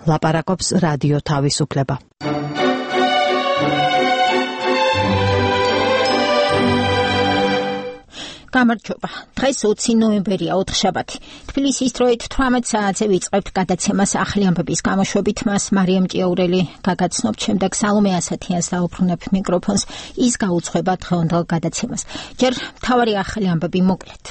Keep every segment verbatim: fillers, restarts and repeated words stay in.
ლაპარაკობს რადიო თავისუფლება. გამარჯობა. დღეს ოცი ნოემბერია, ოთხშაბათი. თბილისის დროით თვრამეტ საათზე ვიწყებთ გადაცემას ახალი ამბების გამოშვებით. მას მარიამ ჭიაურელი გაგაცნობთ, შემდეგ სალომე ასათიანს დაუბრუნებ მიკროფონს. ის გაუძღვება დღევანდელ გადაცემას. ჯერ მთავარი ახალი ამბები მოკლედ.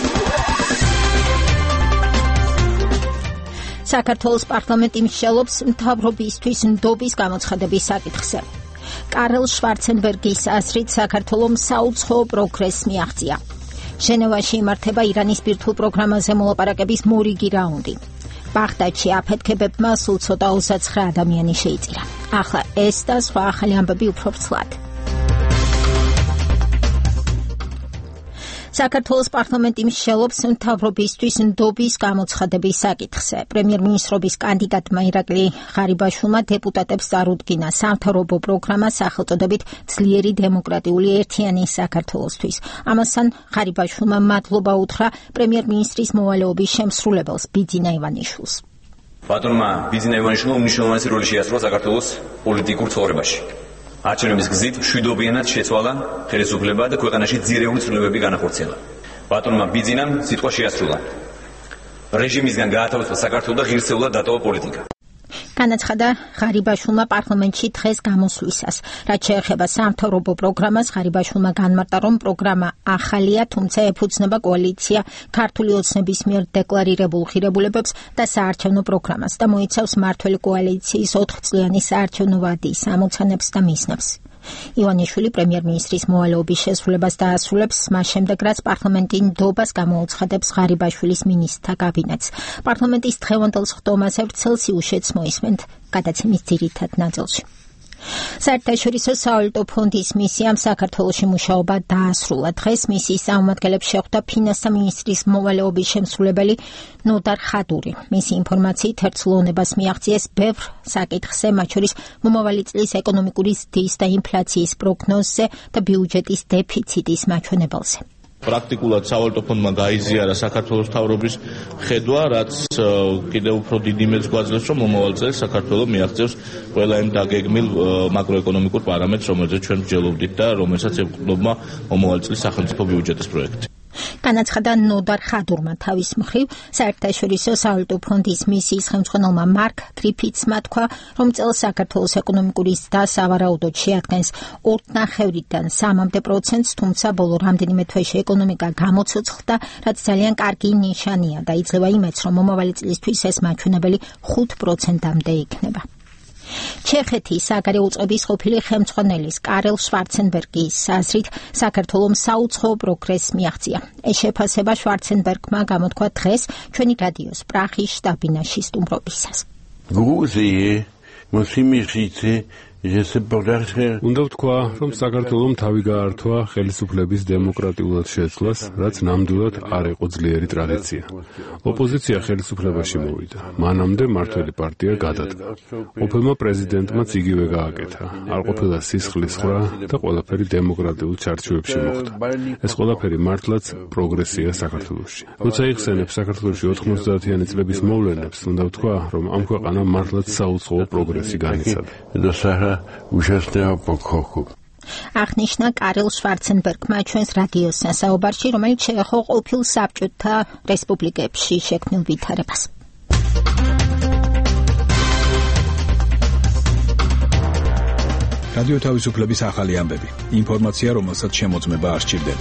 საქართველოს პარლამენტი მსჯელობს მთავრობისთვის ნდობის გამოცხადების საკითხზე. კარლ შვარცენბერგის აზრით საქართველომ საუცხოო პროგრესს მიაღწია. ჟენევაში იმართება ირანის ბირთვულ პროგრამაზე მოლაპარაკების მორიგი რაუნდი. ბაღდადში აფეთქებებმა სულ ცოტა ოცდაცხრა ადამიანი შეიწირა. ახლა ეს და სხვა ახალი ამბები უფრო ვრცლად. საქართველოს პარლამენტი მსჯელობს მთავრობისთვის ნდობის გამოცხადების საკითხზე. პრემიერ-მინისტრობის კანდიდატმა ირაკლი ღარიბაშვილმა დეპუტატებს წარუდგინა სამთავრობო პროგრამა სახელწოდებით ძლიერი დემოკრატიული ერთიანი საქართველოსთვის. ამასთან ღარიბაშვილმა მადლობა უთხრა პრემიერ-მინისტრის მოვალეობის შემსრულებელს ბიძინა ივანიშვილს. ბატონმა ბიძინა ივანიშვილმა უმნიშვნელოვანესი როლი შეასრულა საქართველოს პოლიტიკურ ცხოვრებაში. არჩევნების გზით მშვიდობიანად შეცვალა ხელისუფლება და ქვეყანაში ძირეული ცვლილებები განახორციელა. ბატონმა ბიძინამ სიტყვა შეასრულა. რეჟიმისგან გაათავისუფლა საქართველო და ღირსეულად დატოვა პოლიტიკა. განაცხადა ღარიბაშვილმა პარლამენტში დღეს გამოსვლისას. რაც შეეხება სამთავრობო პროგრამას, ღარიბაშვილმა განმარტა, რომ პროგრამა ახალია, თუმცა ეფუძნება კოალიცია ქართული ოცნების მიერ დეკლარირებულ ღირებულებებს და საარჩევნო პროგრამას და მოიცავს მმართველი კოალიციის ოთხწლიანი საარჩევნო ვადის ამოცანებს და მიზნებს. ივანიშვილი პრემიერ-მინისტრის მოვალეობის შესრულებას დაასრულებს, მას შემდეგ რაც პარლამენტი ნდობას გამოუცხადებს ღარიბაშვილის მინისტრთა კაბინეტს. პარლამენტის დღევანდელ სხდომაზე ვრცელს იუშეთს მოისმენთ გადაცემის ძირითად ნაწილში. საერთაშორისო სავალუტო ფონდის მისიამ საქართველოში მუშაობა დაასრულა. დღეს მისიის წარმომადგენლებს შეხვდა ფინანსთა მინისტრის მოვალეობის შემსრულებელი ნოდარ ხადური. მისი ინფორმაციით ერთსულოვნებას მიაღწიეს ბევრ საკითხზე, მათ შორის მომავალი წლის ეკონომიკური ზრდის და ინფლაციის პროგნოზზე და ბიუჯეტის დეფიციტის მაჩვენებელზე. პრაქტიკულად სავალუტო ფონდმა გაიზიარა საქართველოს მთავრობის ხედვა, რაც კიდევ უფრო დიდ იმედს გვაძლევს, რომ მომავალ წელს საქართველო მიაღწევს ყველა იმ დაგეგმილ მაკროეკონომიკურ პარამეტრს, რომელზეც ჩვენ მსჯელობდით და რომელსაც ეყრდნობა მომავალ წლის სახელმწიფო ბიუჯეტის პროექტი. განაცხადა ნოდარ ხადურმა. თავის მხრივ საერთაშორისო სავალუტო ფონდის მისიის ხელმძღვანელმა მარკ გრიფიცმა თქვა, რომ წელს საქართველოს ეკონომიკური ზრდა სავარაუდოდ შეადგენს ორ-ნახევრიდან სამამდე პროცენტს, თუმცა ბოლო რამდენიმე თვეში ეკონომიკა გამოცოცხლდა, რაც ძალიან კარგი ნიშანია და იძლევა იმედს, რომ მომავალი წლისთვის ეს მაჩვენებელი ხუთ პროცენტამდე იქნება. ჩეხეთის საგარეო უწყების ყოფილი ხელმძღვანელის კარლ შვარცენბერგის აზრით საქართველომ საუცხოო პროგრესს მიაღწია. ეს შეფასება შვარცენბერგმა გამოთქვა დღეს ჩვენი რადიოს პრაღის შტაბ-ბინაში სტუმრობისას. უნდა ვთქვა, რომ საქართველომ თავი გაართვა ხელისუფლების დემოკრატიულად შეცვლას, რაც ნამდვილად არ იყო ძლიერი ტრადიცია. ოპოზიცია ხელისუფლებაში მოვიდა. მანამდე მმართველი პარტია გადადგა. ყოფილმა პრეზიდენტმაც იგივე გააკეთა. არ ყოფილა სისხლის ხრა და ყველაფერი დემოკრატიულ ჩარჩოებში მოხდა. ეს ყველაფერი მართლაც პროგრესია საქართველოში. როცა იხსენებს საქართველოში ოთხმოცდაათიანი წლების მოვლენებს, უნდა ვთქვა, რომ ამ ქვეყანამ მართლაც საუცხოო პროგრესი განიცადა. აღნიშნა კარლ შვარცენბერგმა ჩვენს რადიოსთან საუბარში, რომელიც შეეხო ყოფილ საბჭოთა რესპუბლიკებში შექმნილ ვითარებას. რადიო თავისუფლების ახალი ამბები. ინფორმაცია, რომელსაც შემოწმება არ სჭირდება.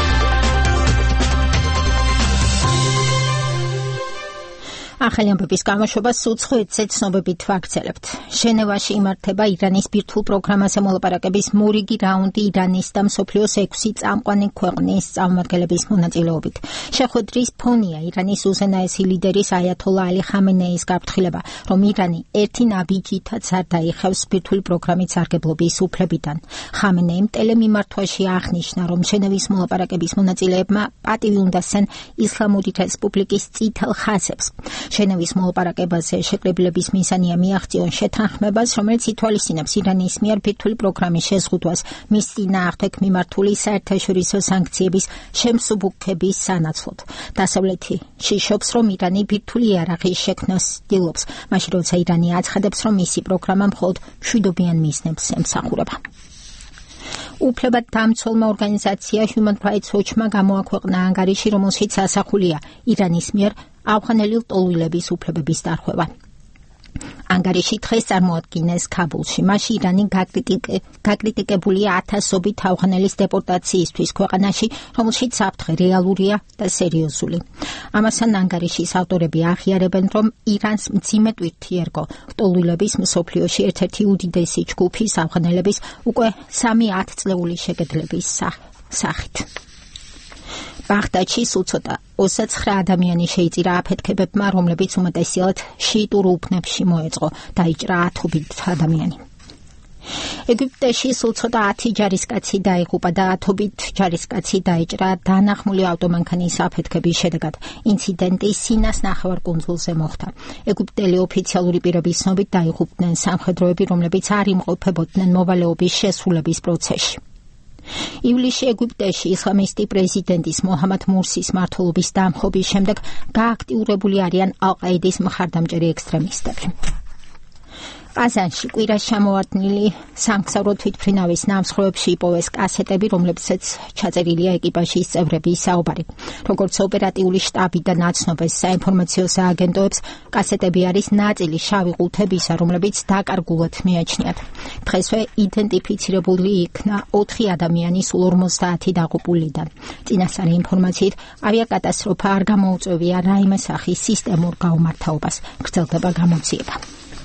ახალი ამბების გამოშვებას უცხოეთზე ცნობებით ვაგრძელებთ. ჟენევაში იმართება ირანის ბირთვულ პროგრამაზე მოლაპარაკების მორიგი რაუნდი ირანის და მსოფლიოს ექვსი წამყვანი ქვეყნის წარმომადგენლების მონაწილეობით. შეხვედრის ფონია ირანის უზენაესი ლიდერის აიათოლა ალი ხამენეის გაფრთხილება, რომ ირანი ერთი ნაბიჯითაც არ დაიხევს ბირთვული პროგრამის სარგებლობის უფლებიდან. ხამენეიმ ტელემიმართვაში აღნიშნა, რომ ჟენევის მოლაპარაკების მონაწილეებმა პატივი უნდასცენ ისლამური რესპუბლიკის წითელ ხაზებს. ჟენევის მოლაპარაკებაზე შეკრებილების მიზანია მიაღწიონ შეთანხმებას, რომელიც ითვალისწინებს ირანის მიერ ბირთვული პროგრამის შეზღუდვას, მის წინააღმდეგ მიმართული საერთაშორისო სანქციების შემსუბუქების სანაცვლოდ. დასავლეთი შიშობს, რომ ირანი ბირთვული იარაღის შექმნას ცდილობს, მაშინ როცა ირანი აცხადებს, რომ მისი პროგრამა მხოლოდ მშვიდობიან მიზნებს ემსახურება. უფლებადამცველმა ორგანიზაცია Human Rights Watch-მა გამოაქვეყნა ანგარიში, რომელშიც ასახულია ირანის მიერ ავღანელი ლტოლვილების უფლებების დარღვევა. ანგარიში დღეს წარმოადგინეს ქაბულში. მაშინ ირანი გაკრიტიკებულია ათასობით ავღანელის დეპორტაციისთვის ქვეყანაში, რომელშიც საფრთხე რეალურია და სერიოზული. ამასთან ანგარიშის ავტორები აღიარებენ, რომ ირანს მძიმე ტვირთი ერგო ლტოლვილების მსოფლიოში ერთ-ერთი უდიდესი ჯგუფის ავღანელების უკვე სამი ათწლეული შეგედლების სახით. ბაღდადში სულ ცოტა ოცდაცხრა ადამიანი შეიწირა აფეთქებებმა, რომლებიც უმეტესად შიიტურ უბნებში მოეწყო. დაიჭრა ათობით ადამიანი. ეგვიპტეში სულ ცოტა ათი ჯარისკაცი დაიღუპა და ათობით ჯარისკაცი დაიჭრა დანახმული ავტომანქანის აფეთქების შედეგად. ინციდენტი სინას ნახევარკუნძულზე მოხდა. ეგვიპტელი ოფიციალური პირების ცნობით დაიღუპნენ სამხედროები, რომლებიც არ იმყოფებოდნენ მოვალეობის შესრულების პროცესში. ივლისში ეგვიპტეში ისლამისტი პრეზიდენტის მოჰამად მურსის მმართველობის დამხობის შემდეგ გააქტიურებული არიან ალ-ყაიდის მხარდამჭერი ექსტრემისტები. ყაზანში კვირას ჩამოვარდნილი სამგზავრო თვითმფრინავის ნამსხვრევებში იპოვეს კასეტები, რომლებზეც ჩაწერილია ეკიპაჟის წევრების საუბარი. როგორც ოპერატიული შტაბი და ნაცნობეს საინფორმაციო სააგენტოებს, კასეტები არის ნაწილი შავი ყუთებისა, რომლებიც დაკარგულად მიაჩნიათ. დღესვე იდენტიფიცირებული იქნა ოთხი ადამიანი სულ ორმოცდაათი დაღუპულიდან. წინასწარი ინფორმაციით, ავიაკატასტროფა არ გამოუწვევია რაიმე სახის სისტემურ გაუმართავობას. გრძელდება გამოძიება.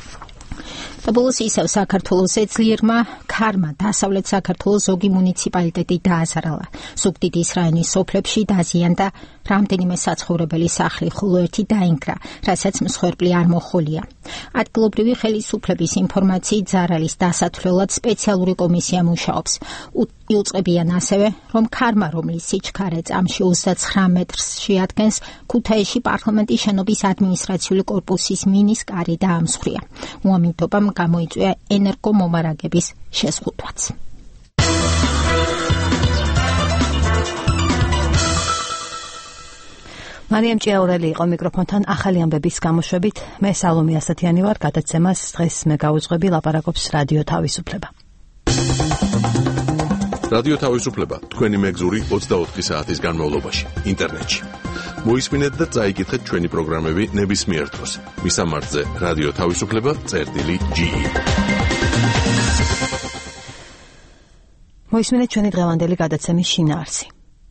ბოლოს ისევ საქართველოზე ძლიერმა ქარმა დასავლეთ საქართველოს ზოგი მუნიციპალიტეტი დააზარალა. ზუგდიდის რაიონის სოფლებში დაზიანდა რამდენიმე საცხოვრებელი სახლი, ხოლო ერთი დაინგრა, რასაც მსხვერპლი არ მოჰყოლია. ადგილობრივი ხელისუფლების ინფორმაციით ზარალის დასათვლელად სპეციალური კომისია მუშაობს. იუწყებიან ასევე, რომ ქარმა, რომლის სიჩქარე წამში ოცდაცხრა მეტრს შეადგენს, ქუთაისში პარლამენტის შენობის ადმინისტრაციული კორპუსის მინის კარი დაამსხვრია. უამინდობამ გამოიწვია ენერგომომარაგების შეზღუდვაც. მარიამ ჭიაურელი იყო მიკროფონთან ახალი ამბების გამოშვებით. მე სალომე ასათიანი ვარ, გადაცემას დღეს მე გავუძღვები, ლაპარაკობს რადიო თავისუფლება. რადიო თავისუფლება თქვენი მეგზური ოცდაოთხი საათის განმავლობაში ინტერნეტში. მოისმინეთ და წაიკითხეთ ჩვენი პროგრამები ნებისმიერ დროს. მისამართზე რადიო თავისუფლება წერტილი ჯი. მოისმინეთ ჩვენი დღევანდელი გადაცემის შინაარსი.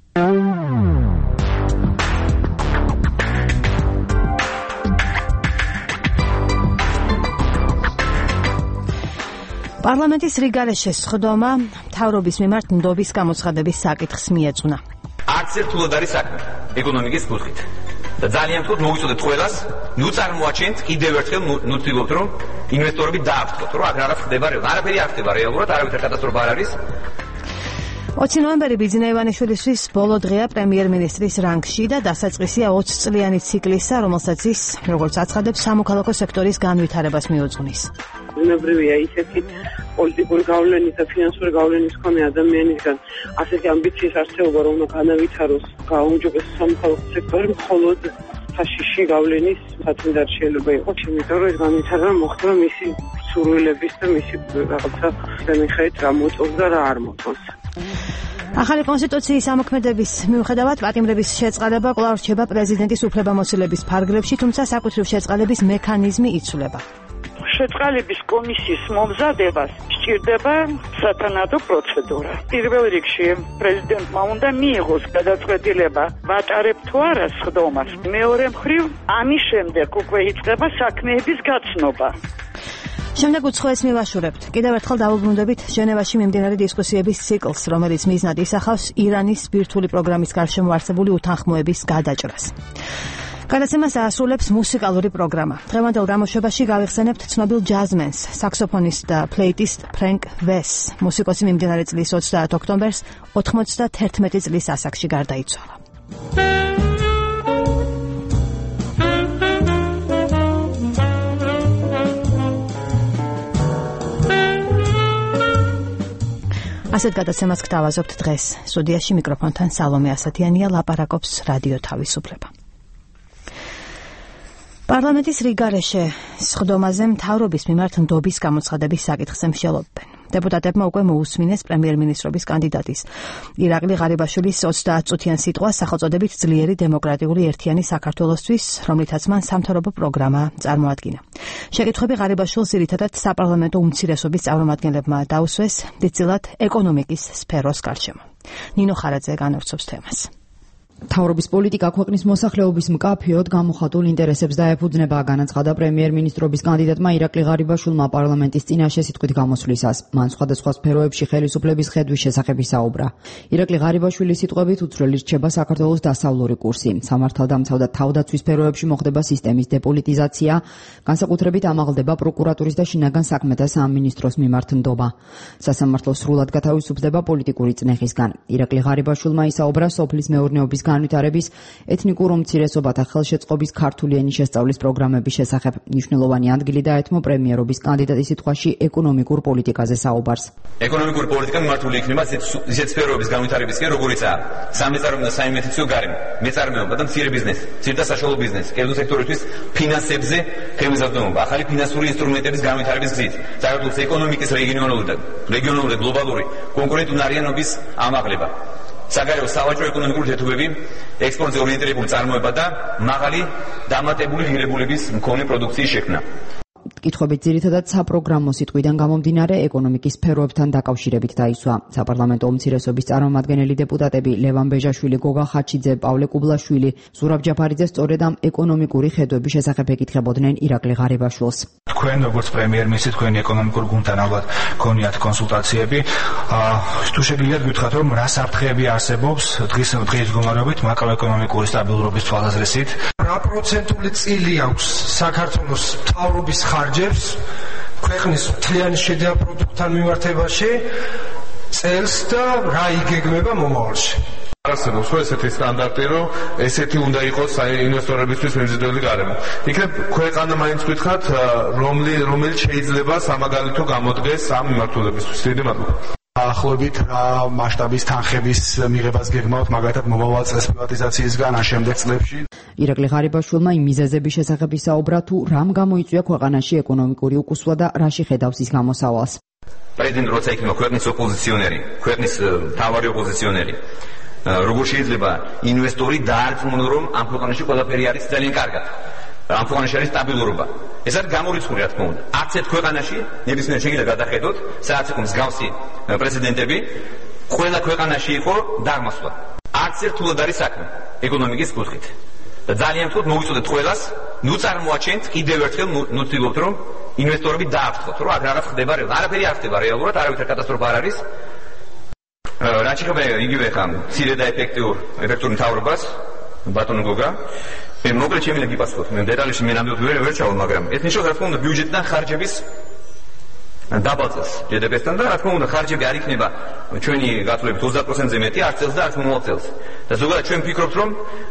პარლამენტის რიგარეშე სხდომა მთავრობის მიმართ ნდობის გამოცხადების საკითხს მიეძღვნა. არც ერთ თულად არის საქმე ეკონომიკის კუთხით. და ძალიან თქო მოვიწოდეთ ყველას, ნუ წარმოაჩენთ კიდევ ერთხელ ნუ ვთქვით, რომ ინვესტორები დააფრთხოთ, რომ აქ რაღაც ხდება, არაფერი არ ხდება რეალურად, არავითარ კატასტროფა არ არის. ოცი ნოემბერი ბიძინა ივანიშვილისთვის ბოლო დღეა პრემიერ-მინისტრის რანგში და დასაწყისია ოცი წლიანი ციკლისა, რომელსაც ის, როგორც აცხადებს, სამოქალაქო სექტორის განვითარებას მიუძღვნის. ბუნებრივია ისეთი პოლიტიკური გავლენის და ფინანსური გავლენის მქონე ადამიანისგან ასეთი ამბიციის არსებობა, რომ უნდა განავითაროს გაუმჯობესოს სამოქალაქო სექტორი, მხოლოდ საშიში გავლენის საწინდარი შეიძლება იყოს, იმიტომ რომ ეს განვითარება მოხდება მისი სურვილების და მისი რაღაცა მიხედვით რა მოწონს და რა არ მოწონს. ახალი კონსტიტუციის ამოქმედების მიუხედავად პატიმრების შეწყალება კვლავ რჩება პრეზიდენტის უფლებამოსილების ფარგლებში, თუმცა საკუთრივ შეწყალების მექანიზმი იცვლება. შეწყალების კომისიის მომზადებას სჭირდება სათანადო პროცედურა. პირველ რიგში პრეზიდენტმა უნდა მიიღოს გადაწყვეტილება ვატარებ თუ არა სხდომას. მეორე მხრივ ამის შემდეგ უკვე იწყება საქმეების გაცნობა. შემდეგ უცხოეს მივაშურებთ. კიდევ ერთხელ დავუბრუნდებით ჟენევაში მიმდინარე დისკუსიების ციკლს, რომელიც მიზნად ისახავს ირანის ბირთვული პროგრამის გარშემო არსებული უთანხმოების გადაჭრას. გადაცემას აასრულებს მუსიკალური პროგრამა. დღევანდელ გამოშვებაში გავიხსენებთ ცნობილ ჯაზმენს, საქსოფონისტ და ფლეიტისტ ფრენკ ვეს. მუსიკოსი მიმდინარე წლის ოცდაათ ოქტომბერს ოთხმოცდათერთმეტი წლის ასაკში გარდაიცვალა. ასეთ გადაცემას გთავაზობთ დღეს. სტუდიაში მიკროფონთან სალომე ასათიანია, ლაპარაკობს რადიო თავისუფლება. პარლამენტის რიგარეშე სხდომაზე მთავრობის მიმართ ნდობის გამოცხადების საკითხზე მსჯელობდნენ. Deputatებმა უკვე მოусმინეს პრემიერ-მინისტრობის კანდიდატის ირაკლი ღარიბაშვილის ოცდაათწუთიან სიტყვას სახელწოდებით ძლიერი დემოკრატიული ერთიანი საქართველოსთვის, რომლითაც მან სამთავრობო პროგრამა წარმოადგინა. შეკითხვები ღარიბაშვილს ძირითადად საპარლამენტო უმცირესობის წარმომადგენლებმა დაუსვეს დიდწილად ეკონომიკის სფეროს გარშემო. ნინო ხარაძე განავრცობს თემას. მთავრობის პოლიტიკა ქვეყნის მოსახლეობის მკაფიოდ გამოხატულ ინტერესებს დაეფუძნება, განაცხადა პრემიერ-მინისტრობის კანდიდატმა ირაკლი ღარიბაშვილმა პარლამენტის წინაშე სიტყვით გამოსვლისას. მან სხვადასხვა სფეროებში ხელისუფლების ხედვის შესახებ ისაუბრა. ირაკლი ღარიბაშვილის სიტყვებით უცვლელი რჩება საქართველოს დასავლური კურსი. სამართალდამცავ და თავდაცვის სფეროებში მოხდება სისტემის დეპოლიტიზაცია, განსაკუთრებით ამაღლდება პროკურატურის და შინაგან საქმეთა სამინისტროს მიმართ ნდობა. სასამართლო სრულად გათავისუფლდება პოლიტიკური წნეხისგან. ირაკლი ღარიბაშვილმა ისაუბრა სოფლის მეურნეობის განვითარების, ეთნიკურ უმცირესობათა ხელშეწყობის ქართული ენის შესწავლის პროგრამების შესახებ. მნიშვნელოვანი ადგილი დაეთმო პრემიერობის კანდიდატის სიტყვაში ეკონომიკურ პოლიტიკაზე საუბარს. ეკონომიკური პოლიტიკა მიმართული იქნება ისეთ სფეროების განვითარებისკენ, როგორიცაა სამეწარმეო და საინვესტიციო გარემო, მეწარმეობა და მცირე ბიზნესი, მცირე და საშუალო ბიზნესი, კერძო სექტორისთვის ფინანსებზე ხელმისაწვდომობა, ახალი ფინანსური ინსტრუმენტების განვითარების გზით, საქართველოს ეკონომიკის რეგიონალური და რეგიონალური და გლობალური კონკურენტუნარიანობის ამაღლება. საგარეო სავაჭრო ეკონომიკური თეთრობები, ექსპორტზე ორიენტირებული წარმოება და მაღალი დამატებული ღირებულების მქონე პროდუქციის შექმნა. კითხვებით ძირითადად საპროგრამო სიტყვიდან გამომდინარე ეკონომიკის სფეროებთან დაკავშირებით დაისვა. საპარლამენტო უმცირესობის წარმომადგენელი დეპუტატები ლევან ბეჟაშვილი, გოგა ხაჩიძე, პავლე კუბლაშვილი, ზურაბ ჯაფარიძე სწორედ ამ ეკონომიკური ხედვების შესახებ ეკითხებოდნენ ირაკლი ღარიბაშვილს. თქვენ როგორც პრემიერ-მინისტრი, თქვენი ეკონომიკურ გუნდთან ალბათ გქონიათ კონსულტაციები. თუ შეგიძლიათ გითხრათ, რომ რა საფრთხეები არსებობს დღის დღის მდგომარეობით მაკროეკონომიკური სტაბილურობის თვალსაზრისით? რა პროცენტული წილი აქვს საქართველოს მთავრობის ხარჯებს ქვეყნის მთლიანი შედარება პროდუქტთან მიმართებაში წელს და რა იგეგმება მომავალში? არსებობს ხო ესეთი სტანდარტი, რომ ესეთი უნდა იყოს ინვესტორებისთვის მიმზიდველი გარემო. იქნებ ქვეყანა მაინც გითხრათ, რომელიც შეიძლება სამაგალითო გამოდგეს ამ მიმართულებისთვის. დიდი მადლობა. ახლობით რა მასშტაბის თანხების მიღებას გეგმავთ, მაგალითად მომავალ წელს პრივატიზაციისგან ან შემდეგ წლებში? ირაკლი ღარიბაშვილმა იმ მიზეზების შესახებ ისაუბრა, თუ რამ გამოიწვია ქვეყანაში ეკონომიკური უკუსვა და რაში ხედავს ის გამოსავალს. პრეზიდენტი როცა იქნება ქვეყნის ოპოზიციონერი, ქვეყნის მთავარი ოპოზიციონერი, როგორ შეიძლება ინვესტორი დაარწმუნოს, რომ ამ ქვეყანაში ყველაფერი არის ძალიან კარგად. ამ ქვეყანაში არის სტაბილურობა. ეს არის გამორიცხული, რა თქმა უნდა. არც ერთ ქვეყანაში ნებისმიერ შეგიძლია გადახედოთ, სადაც იყო მსგავსი პრეზიდენტები, ყველა ქვეყანაში იყო დაღმასვლა. არც ერთ თულად არის საქმე ეკონომიკის კუთხით. და ძალიან თუდ მოვიწოდეთ ყველას, ნუ წარმოაჩენთ კიდევ ერთხელ, ნუ ვთქვით, რომ ინვესტორები დააფრთხოთ, რომ რაღაც ხდება, არაფერი არ ხდება რეალურად, არავითარ კატასტროფა არ არის. რაც შეეხება იგივე ხამ მცირე და ეფექტურ ეფექტურ მთავრობას, ბატონო გოგა, მე მოკლედ შემიძლია გიპასუხოთ, მე დეტალებში მე ნამდვილად ვერ ვერ ჩავალ, მაგრამ ეს ნიშნავს, რა თქმა უნდა, ბიუჯეტიდან ხარჯების დაბალწეს ჯი დი პი-სთან და რა თქმა უნდა, ხარჯები არ იქნება ჩვენი გათვლებით ოცდაათ პროცენტზე მეტი არც წელს და არც მომავალ წელს. და ზოგადად ჩვენ ვფიქრობთ, რომ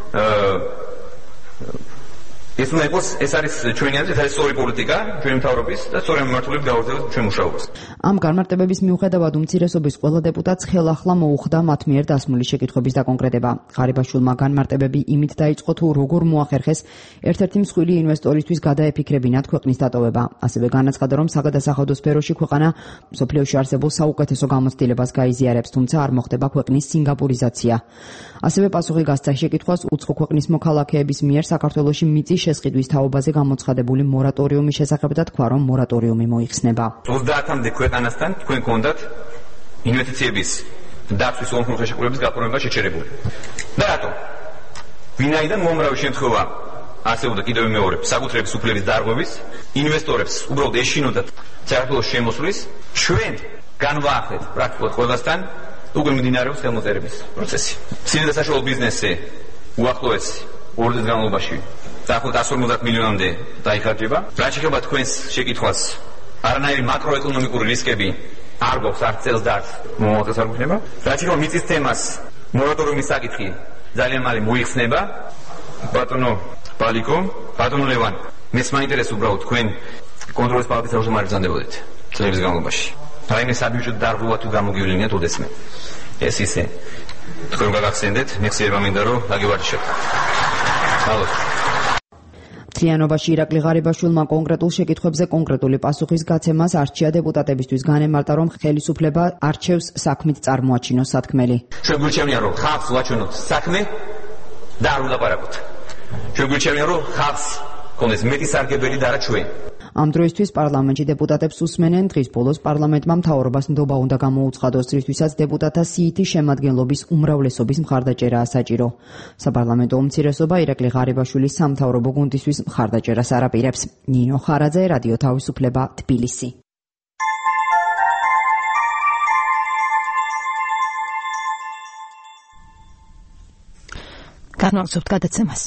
ეს უნდა იყოს, ეს არის ჩვენი აზრით, ეს არის სწორი პოლიტიკა, ჩვენი მთავრობის და სწორი მიმართულებით გავაგრძელებთ ჩვენ მუშაობას. ამ განმარტებების მიუხედავად უმცირესობის ყველა დეპუტატს ხელახლა მოუხდა მათ მიერ დასმული შეკითხვების დაკონკრეტება. ღარიბაშვილმა განმარტებები იმით დაიწყო, თუ როგორ მოახერხეს ერთ-ერთი მსხვილი ინვესტორისთვის გადაეფიქრებინათ ქვეყნის დატოვება. ასევე განაცხადა, რომ საგადასახადო სფეროში ქვეყანა მსოფლიოში არსებულ საუკეთესო გამოცდილებას გაიზიარებს, თუმცა არ მოხდება ქვეყნის სინგაპურიზაცია. ასევე პასუხი გასცა შეკითხვას უცხო ქვეყნის მოქალაქეების მიერ საქართველოში მიწის შესყიდვის თაობაზე გამოცხადებული მორატორიუმის შესახებ და თქვა, რომ მორატორიუმი მოიხსნება. ოცდაათამდე ქვეყანასთან თქვენ გქონდათ ინვესტიციების დაცვის ორმხრივ ხელშეკრულების გაფორმება შეჩერებული. და რატომ? ვინაიდან უამრავი შემთხვევა არსებობდა კიდევ მეორე საკუთრების უფლების დარღვევის, ინვესტორებს უბრალოდ ეშინოდათ საქართველოს შემოსვლის, ჩვენ განვაახლეთ პრაქტიკულად ყველასთან უკვე მიმდინარეობს ხელმოწერების პროცესი. მცირე და საშუალო ბიზნესზე უახლოეს ორი წლის განმავლობაში დაახლოებით εκατს ორმოცდაათ მილიონამდე დაიხარჯება. რაც შეეხება თქვენს შეკითხვას, არანაირი მაკროეკონომიკური რისკები არ გვაქვს არც წელს და არც მომავალ წელს არ გვექნება. რაც შეეხება მიწის თემას, მორატორიუმის საკითხი ძალიან მალე მოიხსნება. ბატონო ბალიკო, ბატონო ლევან, მეც მაინტერესებს უბრალოდ თქვენ კონტროლის პალატის თავმჯდომარე გზანდებოდეთ წლების განმავლობაში. რაიმე საბიუჯეტო დარღვევა თუ გამოგივლინეთ უდესმე. ეს ისე. თქვენ გაგახსენდეთ, მიხსიერება მინდა რომ დაგივარჯიშოთ. ალბათ. მთლიანობაში ირაკლი ღარიბაშვილმა კონკრეტულ შეკითხვებზე კონკრეტული პასუხის გაცემას არჩია დეპუტატებისთვის განემარტა, რომ ხელისუფლება არჩევს საქმით წარმოაჩინოს სათქმელი. ჩვენ გვირჩევნია, რომ ხალხს ვაჩვენოთ საქმე და არ ვილაპარაკოთ. ჩვენ გვირჩევნია, რომ ხალხს კონდეს მეტი სარგებელი და არა ჩვენ. ამ დროისთვის პარლამენტში დეპუტატებს უსმენენ. დღის ბოლოს პარლამენტმა მთავრობას ნდობა უნდა გამოუცხადოს, რისთვისაც დეპუტატთა სიითი შემადგენლობის უმრავლესობის მხარდაჭერაა საჭირო. საპარლამენტო უმცირესობა ირაკლი ღარიბაშვილის სამთავრობო გუნდისთვის მხარდაჭერას არაპირებს. ნინო ხარაძე, რადიო თავისუფლება, თბილისი. განვაგრძობთ გადაცემას.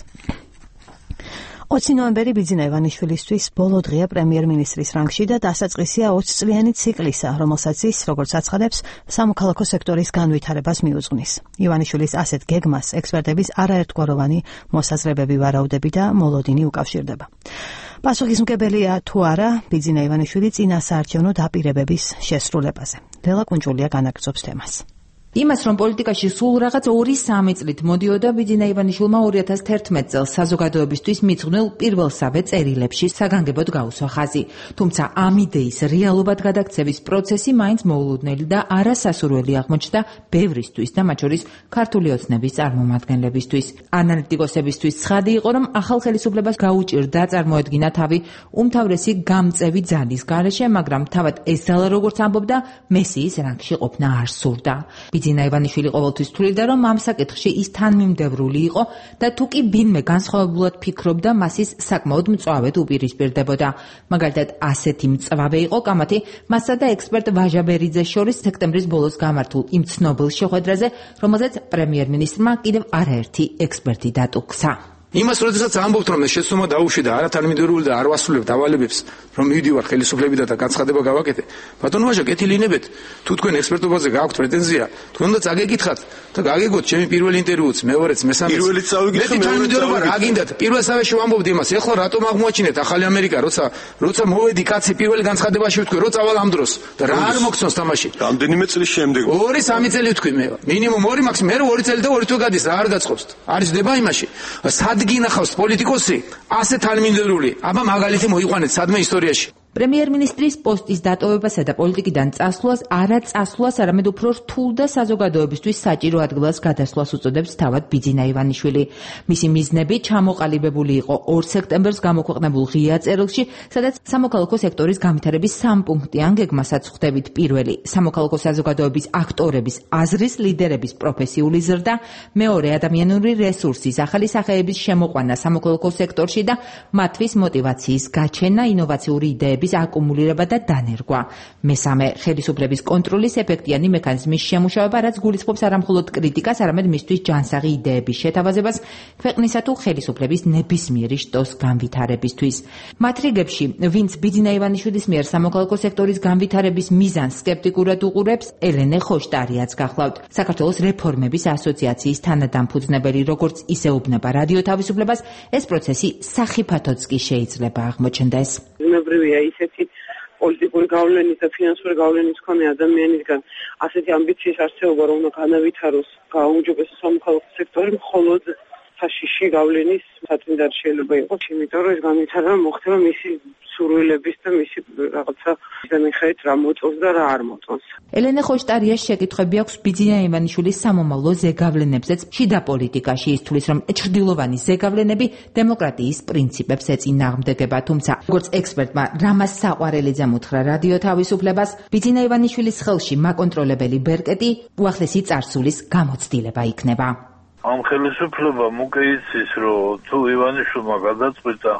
ოცი ნოემბერი ბიძინა ივანიშვილისთვის ბოლო დღეა პრემიერ-მინისტრის რანგში და დასაწყისია ოცი წლიანი ციკლისა, რომელსაც ის, როგორც აცხადებს, სამოქალაქო სექტორის განვითარებას მიუძღვნის. ივანიშვილის ასეთ გეგმას ექსპერტების არაერთგვაროვანი მოსაზრებები ვარაუდები და მოლოდინი უკავშირდება. პასუხისმგებელია თუ არა ბიძინა ივანიშვილი წინა საარჩევნო დაპირებების შესრულებაზე. დელა კუნჭულია განაგრძობს თემას. იმას, რომ პოლიტიკაში სულ რაღაც ორი სამი წლით მოდიოდა ბიძინა ივანიშვილმა ორი ათას თერთმეტ წელს საზოგადოებისთვის მიძღვნილ პირველსავე წერილებში საგანგებოდ გაუსვა ხაზი. თუმცა ამ იდეის რეალობად გადაქცევის პროცესი მაინც მოულოდნელი და არასასურველი აღმოჩნდა ბევრისთვის და მათ შორის ქართული ოცნების წარმომადგენლებისთვის. ანალიტიკოსებისთვის ცხადი იყო, რომ ახალ ხელისუფლებას გაუჭირდა წარმოედგინა თავი უმთავრესი გამწევი ძალის გარეშე, მაგრამ თავად ეს ძალა, როგორც ამბობდა, მესიის რანგში ყოფნა არ სურდა. ბიძინა ივანიშვილი ყოველთვის თვლიდა, რომ ამ საკითხში ის თანმიმდევრული იყო და თუ კი ვინმე განსხვავებულად ფიქრობდა, მას ის საკმაოდ მწვავედ უპირისპირდებოდა. მაგალითად, ასეთი მწვავე იყო კამათი მასა და ექსპერტ ვაჟა ბერიძეს შორის სექტემბრის ბოლოს გამართულ იმ ცნობილ შეხვედრაზე, რომელზეც პრემიერ-მინისტრმა კიდევ არაერთი ექსპერტი დატუქცა. იმას, როდესაც ამბობთ, რომ ეს შეცდომა დაუშვიდა არათანმიმდევრული და არ ვასრულებ დავალებებს, რომ მივდივარ ხელისუფლებიდან და განცხადება გავაკეთე. ბატონო ვაჟა, კეთილინებეთ, თუ თქვენ ექსპერტობაზე გააქვთ პრეტენზია, თქვენ უნდა წაგეკითხათ და გაგეგოთ ჩემი პირველი ინტერვიუც, მეორეც, მესამეც. პირველიც წავიკითხე, მეორეც წავიკითხე. რა გინდათ? პირველ სავეში ვამბობთ იმას, ეხლა რატომ აღმოაჩინეთ ახალი ამერიკა, როცა როცა მოვედი კაცი პირველი განცხადებაში ვთქვი, რო წავალ ამ დროს და რა არ მოგცნობს თამაში. რამდენიმე წლის შემდეგ. ორი სამი წელი ვთქვი მე. მინიმუმ ორი, მაქსიმუმ მე ორი წელი და ორი თვე გადის, რა არ გაწყობს. არის დება იმაში. გინახავს პოლიტიკოსი ასე თანმიმდევრული. აბა მაგალითი მოიყვანეთ სადმე ისტორიაში. პრემიერ-მინისტრის პოსტის დატოვებასა და პოლიტიკიდან წასვლას არა წასვლას, არამედ უფრო რთულ და საზოგადოებისთვის საჭირო ადგილას გადასვლას უწოდებს თავად ბიძინა ივანიშვილი. მისი მიზნები ჩამოყალიბებული იყო ორ სექტემბერს გამოქვეყნებულ ღია წერილში, სადაც სამოქალაქო სექტორის განვითარების სამპუნქტიან გეგმასაც ხვდებით. პირველი, სამოქალაქო საზოგადოების აქტორების აზრის ლიდერების პროფესიული ზრდა, მეორე, ადამიანური რესურსის ახალი სახეების შემოყვანა სამოქალაქო სექტორში და მათთვის мотиваციის გაჩენა, ინოვაციური იდეების აკუმულირება და დანერგვა. მესამე, ხელისუფლების კონტროლის ეფექტიანი მექანიზმის შემუშავება, რაც გულისხმობს არამხოლოდ კრიტიკას, არამედ მისთვის ჯანსაღი იდეების შეთავაზებას ქვეყნისა თუ ხელისუფლების ნებისმიერი შტოს განვითარებისთვის. მათ რიგებში, ვინც ბიძინა ივანიშვილის მიერ სამოქალაქო სექტორის განვითარების მიზანს სკეპტიკურად უყურებს, ელენე ხოშტარიაც გახლავთ. საქართველოს რეფორმების ასოციაციის თანადამფუძნებელი, როგორც ისეუბნება რადიო თავისუფლებას, ეს პროცესი სახიფათოც კი შეიძლება აღმოჩნდეს. ზნეობრივია ისეთი პოლიტიკური გავლენის და ფინანსური გავლენის მქონე ადამიანისგან ასეთი ამბიციის არსებობა, რომ უნდა განავითაროს გააუმჯობესოს სამოქალაქო სექტორი, მხოლოდ საშიში გავლენის საწინდარი შეიძლება იყოს, იმიტომ რომ ეს განვითარება მოხდება მისი სურვილების და მისი რაღაცა განხეთ რა მოწონს და რა არ მოწონს. ელენე ხოშტარიას შეკითხვები აქვს ბიძინა ივანიშვილის სამომავლო ზეგავლენებზეც შიდა პოლიტიკაში. ის თulis, რომ ჩრდილოვანი ზეგავლენები დემოკრატიის პრინციპებს ეწინააღმდეგება, თუმცა როგორც ექსპერტმა რამაზ საყვარელიძემ უთხრა რადიო თავისუფლებას, ბიძინა ივანიშვილის ხელში მაკონტროლებელი ბერკეტი უახლესი წარსულის გამოცდილება იქნება. ამ ხელისუფლებამ უკვე იცის, რომ თუ ივანიშვილმა გადაწყვიტა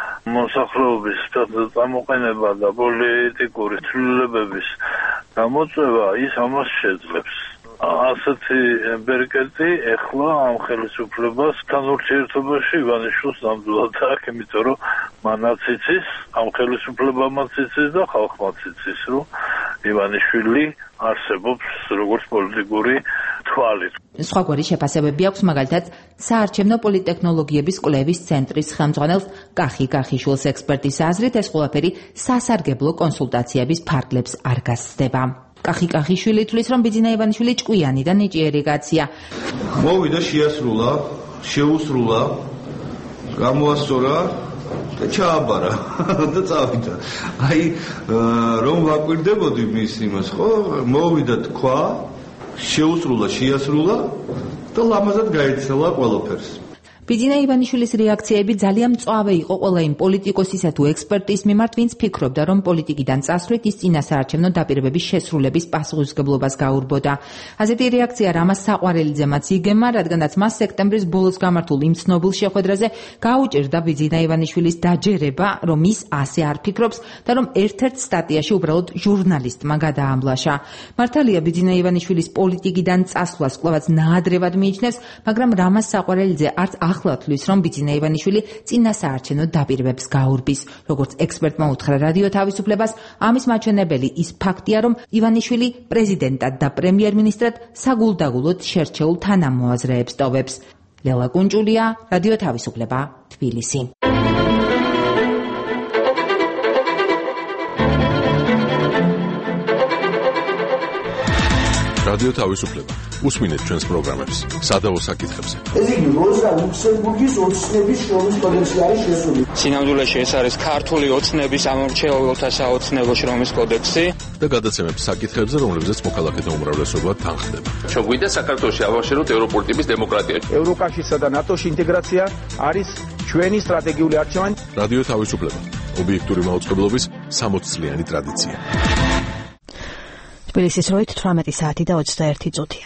მოსახლეობის წამოყენება და პოლიტიკური ცვლილებების გამოწვევა, ის ამას შეძლებს. ასეთი ბერკეტი ეხლა ამ ხელისუფლებასთან ურთიერთობაში ივანიშვილს ნამდვილად აქვს, იმიტომ რომ მანაც იცის, ამ ხელისუფლებამაც იცის და ხალხმაც იცის, რომ ივანიშვილი არსებობს როგორც პოლიტიკური თვალით. სხვაგვარი შეფასებები აქვს მაგალითად საარჩევნო პოლიტექნოლოგიების კვლევის ცენტრის ხელმძღვანელს კახი კახიშვილს. ექსპერტის აზრით ეს ყველაფერი სასარგებლო კონსულტაციების ფარგლებს არ გასცდება. კახი კახიშვილი თვლის, რომ ბიძინა ივანიშვილი ჭკვიანი და ნიჭიერი კაცია. მოვიდა შეასრულა, შეუსრულა, გამოასწორა და ჩააბარა და წავიდა. აი რომ ვაკვირდებოდი მის იმას, ხო? მოვიდა თქვა, შეუსრულა, შეასრულა და ლამაზად გაეცელა ყველაფერს. ბიძინა ივანიშვილის რეაქციები ძალიან მწვავე იყო ყველა იმ პოლიტიკოსისა თუ ექსპერტის მიმართ, ვინც ფიქრობდა, რომ პოლიტიკიდან წასვლით ის წინასაარჩევნო დაპირებების შესრულების პასუხისმგებლობას გაურბოდა. ასეთი რეაქცია რამაზ საყვარელიძემაც იგემა, რადგანაც მას სექტემბრის ბოლოს გამართულ იმ ცნობილ შეხვედრაზე გაუჭირდა ბიძინა ივანიშვილის დაჯერება, რომ ის ასე არ ფიქრობს და რომ ერთ-ერთ სტატიაში უბრალოდ ჟურნალისტმა გადაამლაშა. მართალია ბიძინა ივანიშვილის პოლიტიკიდან წასვლას კვლავაც ნაადრევად მიიჩნევს, მაგრამ რამაზ საყვარელიძე არც ახლა თვლის, რომ ბიძინა ივანიშვილი წინასაარჩევნო დაპირებებს გაურბის. როგორც ექსპერტმა უთხრა რადიო თავისუფლებას, ამის მაჩვენებელი ის ფაქტია, რომ ივანიშვილი პრეზიდენტად და პრემიერ-მინისტრად საგულდაგულოდ შერჩეულ თანამოაზრეებს ტოვებს. ლელა კუნჭულია, რადიო თავისუფლება, თბილისი. რადიო თავისუფლება. უსმინეთ ჩვენს პროგრამებს სადავო საკითხებზე. ეს იგი როზა ლუქსემბურგის ოცნების შრომის კოდექსი არის შესული. სინამდვილეში ეს არის ქართული ოცნების ამორჩეულთა საოცნებო შრომის კოდექსი და გადაცემებს საკითხებზე, რომლებზეც მოქალაქეთა უმრავლესობა თანხდება. ჩვენ გვინდა საქართველოში ავაშენოთ ევროპული ტიპის დემოკრატია. ევროკავშირსა და ნატოში ინტეგრაცია არის ჩვენი სტრატეგიული არჩევანი. რადიო თავისუფლება. ობიექტური მაუწყებლობის სამოცი წლიანი ტრადიცია. თბილისის როით თვრამეტი საათი და ოცდაერთი წუთია.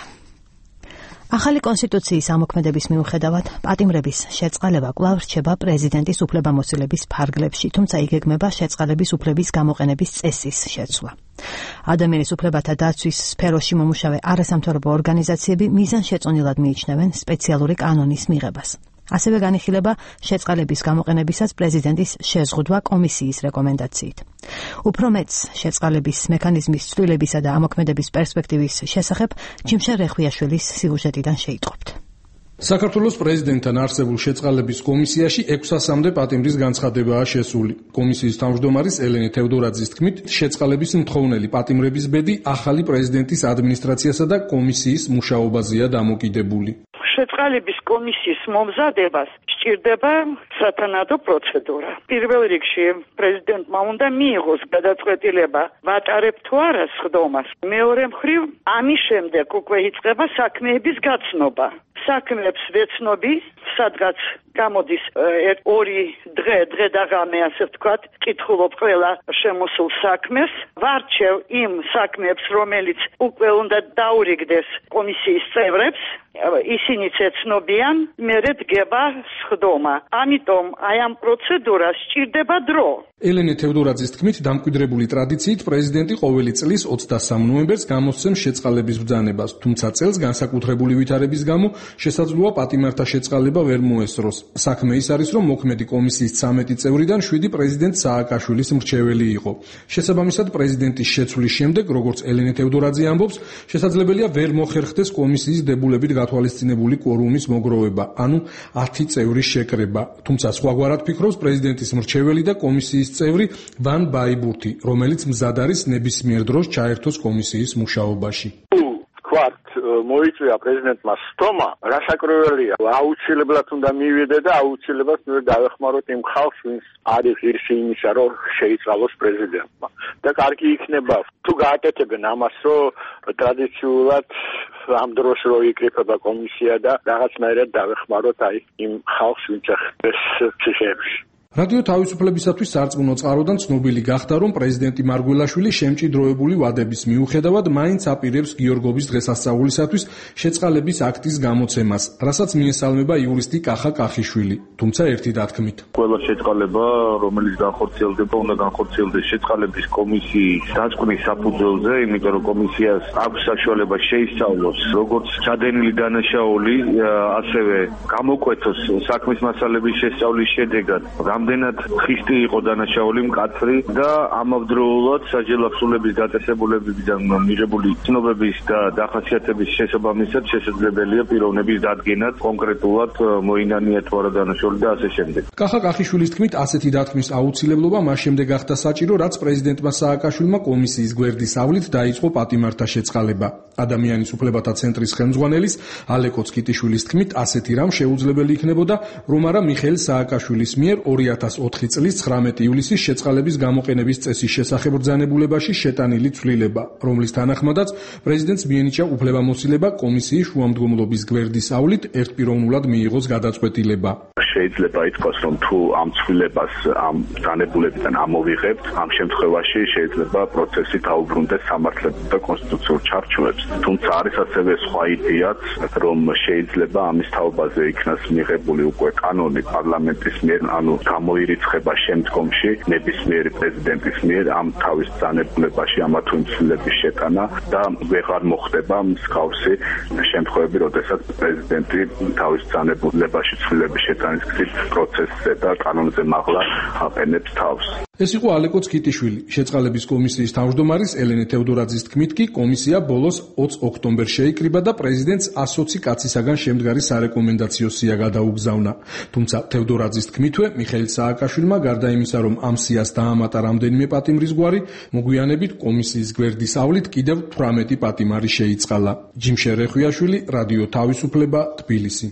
ახალი კონსტიტუციის ამოქმედების მიუხედავად, პატიმრების შეწყალება კვლავ რჩება პრეზიდენტის უფლებამოსილების ფარგლებში, თუმცა იგეგმება შეწყალების უფლების გამოყენების წესის შეცვლა. ადამიანის უფლებათა დაცვის სფეროში მომუშავე არასამთავრობო ორგანიზაციები მიზანშეწონილად მიიჩნევენ სპეციალური კანონის მიღებას. ასევე განიხილება შეწყალების გამოყენებისას პრეზიდენტის შეზღუდვა კომისიის რეკომენდაციით. უფრო მეც შეწყალების მექანიზმის ცვლილებისა და ამოქმედების პერსპექტივის შესახებ ჯიმშა რეხვიაშვილის სიუჟეტიდან შეიტყობთ. საქართველოს პრეზიდენტთან არსებულ შეწყალების კომისიაში ექვსასამდე პატიმრის განცხადებაა შესული. კომისიის თავმჯდომარის ელენე თევდორაძის თქმით, შეწყალების მთხოვნელი პატიმრების ბედი ახალი პრეზიდენტის ადმინისტრაციასა და კომისიის მუშაობაზეა დამოკიდებული. შეწყალების კომისიის მომზადებას სჭირდება სათანადო პროცედურა. პირველ რიგში პრეზიდენტმა უნდა მიიღოს გადაწყვეტილება ვატარებ თუ არა სხდომას. მეორე მხრივ ამის შემდეგ უკვე იწყება საქმეების გაცნობა. საქმეებს ვეცნობი, სადღაც გამოდის ორი დღე, დღე და ღამე, ასე ვთქვათ, კითხულობ ყველა შემოსულ საქმეს, ვარჩევ იმ საქმეებს, რომელიც უკვე უნდა დაურიგდეს კომისიის წევრებს, ისინიც ეცნობიან, მერე დგება სხდომა. ამიტომ აი ამ პროცედურას სჭირდება დრო. ელენე თევდორაძის თქმით, დამკვიდრებული ტრადიციით პრეზიდენტი ყოველი წლის ოცდასამ ნოემბერს გამოსცემს შეწყალების ბრძანებას, თუმცა წელს განსაკუთრებული ვითარების გამო შესაძლოა პატიმართა შეწყალება ვერ მოესწროს. საქმე ის არის, რომ მოქმედი კომისიის ცამეტი წევრიდან შვიდი პრეზიდენტ სააკაშვილის მრჩეველი იყო. შესაბამისად, პრეზიდენტის შეცვლის შემდეგ, როგორც ელენე თევდორაძე ამბობს, შესაძლებელია ვერ მოხერხდეს კომისიის დებულებით გათვალისწინებული კვორუმის მოგროვება, ანუ ათი წევრის შეკრება. თუმცა სხვაგვარად ფიქრობს პრეზიდენტის მრჩეველი და კომისიის წევრი ვან ბაიბურთი, რომელიც მზად არის ნებისმიერ დროს ჩაერთოს კომისიის მუშაობაში. ვთქვათ, მოიწვია პრეზიდენტმა სხდომა, რასაკრებელია, აუცილებლად უნდა მივიდე და აუცილებლად უნდა დავეხმაროთ იმ ხალხს, ვინც არის ღირსი იმისა, რომ შეიწყალოს პრეზიდენტმა. და კარგი იქნება, თუ გააკეთებენ ამას, რომ ტრადიციულად ამ დროს რო იკრიფება კომისია და რაღაცნაირად დავეხმაროთ აი იმ ხალხს, ვინც ახდენს ციხეებში. რადიო თავისუფლებისათვის სარწმუნო წყაროდან ცნობილი გახდა, რომ პრეზიდენტი მარგველაშვილი შემჭიდროებული ვადების მიუხედავად მაინც აპირებს გიორგობის დღესასწაულისათვის შეწყალების აქტის გამოცემას, რასაც მიესალმება იურისტი კახა კახიშვილი, თუმცა ერთი დათქმით. ყველა შეწყალება, რომელიც განხორციელდება, უნდა განხორციელდეს შეწყალების კომისიის დაწყნის საფუძველზე, იმიტომ რომ კომისიას აქვს საშუალება შეისწავლოს როგორც ჩადენილი დანაშაული, ასევე გამოკვეთოს საქმის მასალების შესწავლის შედეგად რამდენად ხისტი იყო დანაშაული მკაცრი და ამავდროულად საჯელო აღსრულების დაწესებულებებიდან მიღებული ცნობების და დახასიათების შესაბამისად შესაძლებელია პიროვნების დადგენაც კონკრეტულად მოინანია თუ არა დანაშაული და ასე შემდეგ. კახა კახიშვილის თქმით, ასეთი დათქმის აუცილებლობა მას შემდეგ გახდა საჭირო, რაც პრეზიდენტმა სააკაშვილმა კომისიის გვერდის ავლით დაიწყო პატიმართა შეწყალება. ადამიანის უფლებათა ცენტრის ხელმძღვანელის ალეკო ცკიტიშვილის თქმით, ასეთი რამ შეუძლებელი იქნებოდა, რომ არა მიხეილ სააკაშვილის მიერ ორი ათას ოთხი წლის ცხრამეტი ივლისის შეწყალების გამოყენების წესის შესახებ ბრძანებულებაში შეტანილი ცვლილება, რომლის თანახმადაც პრეზიდენტს მიენიჭა უფლებამოსილება კომისიის შუამდგომლობის გვერდის ავლით ერთპიროვნულად მიიღოს გადაწყვეტილება. შეიძლება ითქვას, რომ თუ ამ ცვლილებას ამ ბრძანებულებიდან ამოვიღებთ, ამ შემთხვევაში შეიძლება პროცესი დაუბრუნდეს სამართლებრივ და კონსტიტუციურ ჩარჩოებს. თუმცა არის ასევე სხვა იდეაც, რომ შეიძლება ამის თაობაზე იქნას მიღებული უკვე კანონი პარლამენტის მიერ, ანუ გამოირიცხება შემდგომში ნებისმიერი პრეზიდენტის მიერ ამ თავის ბრძანებულებაში ამა თუ იმ ცვლილების შეტანა და ვეღარ მოხდება მსგავსი შემთხვევები, როდესაც პრეზიდენტი თავის ბრძანებულებაში ცვლილების შეტანის გზით პროცესზე და კანონზე მაღლა აყენებს თავს. ეს იყო ალეკო ცკიტიშვილი. შეწყალების კომისიის თავმჯდომარის ელენე თევდორაძის თქმით კი კომისია ბოლოს ოცი ოქტომბერს შეიკრიბა და პრეზიდენტს ას ოცი კაცისაგან შემდგარი სარეკომენდაციო სია გადაუგზავნა. თუმცა თევდორაძის თქმითვე მიხეილ სააკაშვილმა გარდა იმისა, რომ ამ სიას დაამატა რამდენიმე პატიმრის გვარი, მოგვიანებით კომისიის გვერდის ავლით კიდევ თვრამეტი პატიმარი შეიწყალა. ჯიმშე რეხვიაშვილი, რადიო თავისუფლება, თბილისი.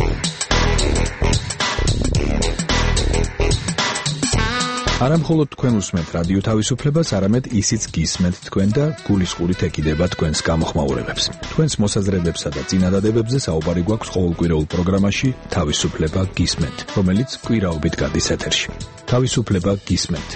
არა მხოლოდ თქვენ უსმენთ რადიო თავისუფლებას, არამედ ისიც გისმენთ თქვენ და გულისყურით ეკიდება თქვენს გამოხმაურებებს. თქვენს მოსაზრებებსა და წინადადებებზე საუბარი გვაქვს ყოველკვირეულ პროგრამაში თავისუფლება გისმენთ, რომელიც კვირაობით გადის ეთერში. თავისუფლება გისმენთ.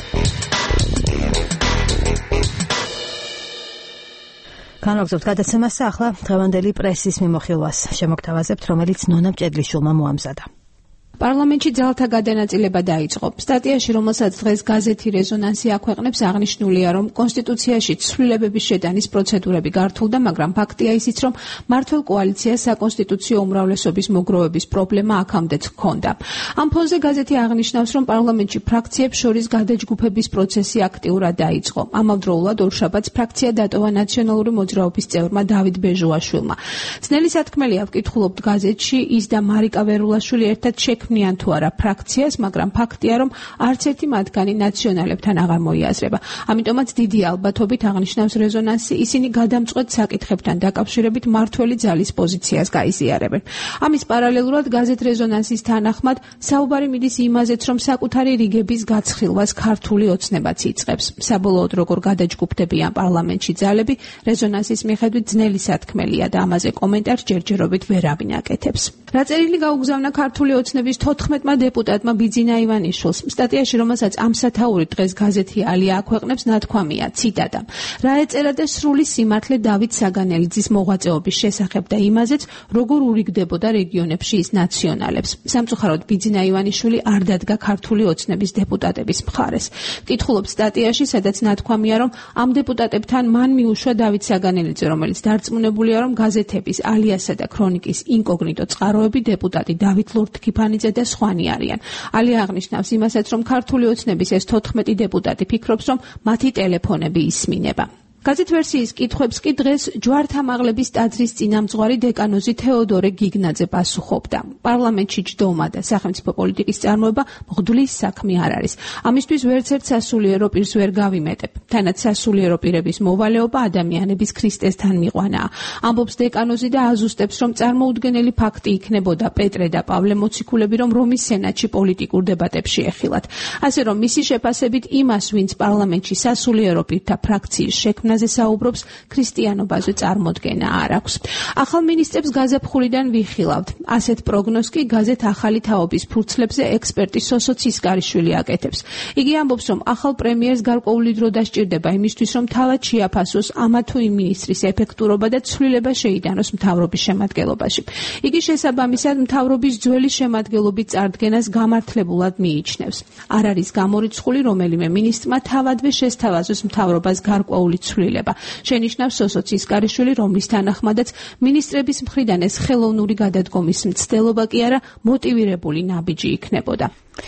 განვაგრძობთ გადაცემას და ახლა დღევანდელი პრესის მიმოხილვას შემოგთავაზებთ, რომელიც ნონა მჭედლიშვილმა მოამზადა. პარლამენტში ძალთა გადანაწილება დაიწყო. სტატიაში, რომელსაც დღეს გაზეთი რეზონანსი აქვეყნებს, აღნიშნულია, რომ კონსტიტუციაში ცვლილებების შეტანის პროცედურები გართულდა, მაგრამ ფაქტია ისიც, რომ მმართველ კოალიციას საკონსტიტუციო უმრავლესობის მოგროვების პრობლემა აქამდეც ჰქონდა. ამ ფონზე გაზეთი აღნიშნავს, რომ პარლამენტში ფრაქციებს შორის გადაჯგუფების პროცესი აქტიურად დაიწყო. ამავდროულად ორშაბათს ფრაქცია დატოვა ნაციონალური მოძრაობის წევრმა დავით ბეჟუაშვილმა. ძნელი სათქმელია, ვკითხულობთ გაზეთში, ის და მარიკა ვერულაშვილი ერთად შექმნიან თუ არა ფრაქციას, მაგრამ ფაქტია, რომ არც ერთი მათგანი ნაციონალებთან აღარ მოიაზრება. ამიტომაც დიდი ალბათობით აღნიშნავს რეზონანსი, ისინი გადამწყვეტ საკითხებთან დაკავშირებით მართველი ძალის პოზიციას გაიზიარებენ. ამის პარალელურად გაზეთ რეზონანსის თანახმად საუბარი მიდის იმაზეც, რომ საკუთარი რიგების გაცხილვას ქართული ოცნებაც იწყებს. საბოლოოდ როგორ გადაჯგუფდებიან პარლამენტში ძალები, რეზონანსის მიხედვით ძნელი სათქმელია და ამაზე კომენტარს ჯერჯერობით ვერავინ აკეთებს. რაწერილი გაუგზავნა ქართული ოცნების თოთხმეტმა დეპუტატმა ბიძინა ივანიშვილს. სტატიაში, რომელსაც ამ სათაური დღეს გაზეთი ალია აქვეყნებს, ნათქვამია, ციტატა: რა ეწერა და სრული სიმართლე დავით საგანელიძის მოღვაწეობის შესახებ და იმაზეც, როგორ ურიგდებოდა რეგიონებში ის ნაციონალებს. სამწუხაროდ ბიძინა ივანიშვილი არ დადგა ქართული ოცნების დეპუტატების მხარეს. ვკითხულობ სტატიაში, სადაც ნათქვამია, რომ ამ დეპუტატებთან მან მიუშვა დავით საგანელიძე, რომელიც დარწმუნებულია, რომ გაზეთების ალიასა და ქრონიკის ინკოგნიტო წყაროები დეპუტატი დავით ლორთქიფანიძე და სხვანი არიან. ალია აღნიშნავს იმასაც, რომ ქართული ოცნების ეს თოთხმეტი დეპუტატი ფიქრობს, რომ მათი ტელეფონები ისმინება. გაზეთ ვერსიის კითხვებს კი დღეს ჯვართამაღლების ტაძრის წინამძღვარი დეკანოზი თეოდორე გიგნაძე პასუხობდა. პარლამენტში ჯდომა და სახელმწიფო პოლიტიკის წარმოება მღვდლის საქმე არ არის. ამისთვის ვერცერთ სასულიერო პირს ვერ გავიმეტებ. თანაც სასულიერო პირების მოვალეობა ადამიანების ქრისტესთან მიყვანაა. ამბობს დეკანოზი და აზუსტებს, რომ წარმოუდგენელი ფაქტი იქნებოდა პეტრე და პავლე მოციქულები, რომ რომის სენატში პოლიტიკურ დებატებში ეხილათ. ასე რომ მისი შეფასებით იმას, ვინც პარლამენტში სასულიერო პირთა ფრაქციის შექმნა ზე საუბრობს, ქრისტიანობაზე წარმოდგენა არ აქვს. ახალ მინისტრებს გაზაფხულიდან ვიხილავთ. ასეთ პროგნოზს კი გაზეთ ახალი თაობის ფურცლებზე ექსპერტი სოსო ცისკარიშვილი აკეთებს. იგი ამბობს, რომ ახალ პრემიერს გარკვეული დრო დასჭირდება იმისთვის, რომ თავად შეაფასოს ამა თუ იმ მინისტრის ეფექტურობა და ცვლილება შეიტანოს მთავრობის შემადგენლობაში. იგი შესაბამისად მთავრობის ძველი შემადგენლობით წარდგენას გამართლებულად მიიჩნევს. არ არის გამორიცხული რომელიმე მინისტრმა თავადვე შესთავაზოს მთავრობას გარკვეული ცვლილება. შენიშნავს სოსო ცისკარიშვილი, რომლის თანახმადაც მინისტრების მხრიდან ეს ხელოვნური გადადგომის მცდელობა კი არა, მოტივირებული ნაბიჯი იქნებოდა.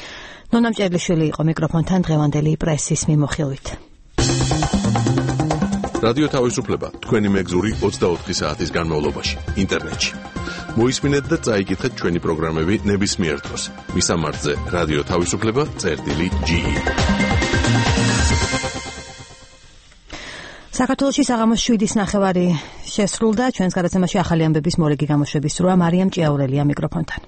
ნონა მჭერლიშვილი იყო მიკროფონთან დღევანდელი პრესის მიმოხილვით. რადიო თავისუფლება თქვენი მეგზური ოცდაოთხი საათის განმავლობაში ინტერნეტში. მოისმინეთ და წაიკითხეთ ჩვენი პროგრამები ნებისმიერ დროს. მისამართზე რადიო თავისუფლება წერტილი ჯი ი. საქართველოში საღამოს შვიდის ნახევარი შესრულდა. ჩვენს გადაცემაში ახალი ამბების მორიგი გამოშვების სრუა მარიამ ჭიაურელია მიკროფონთან.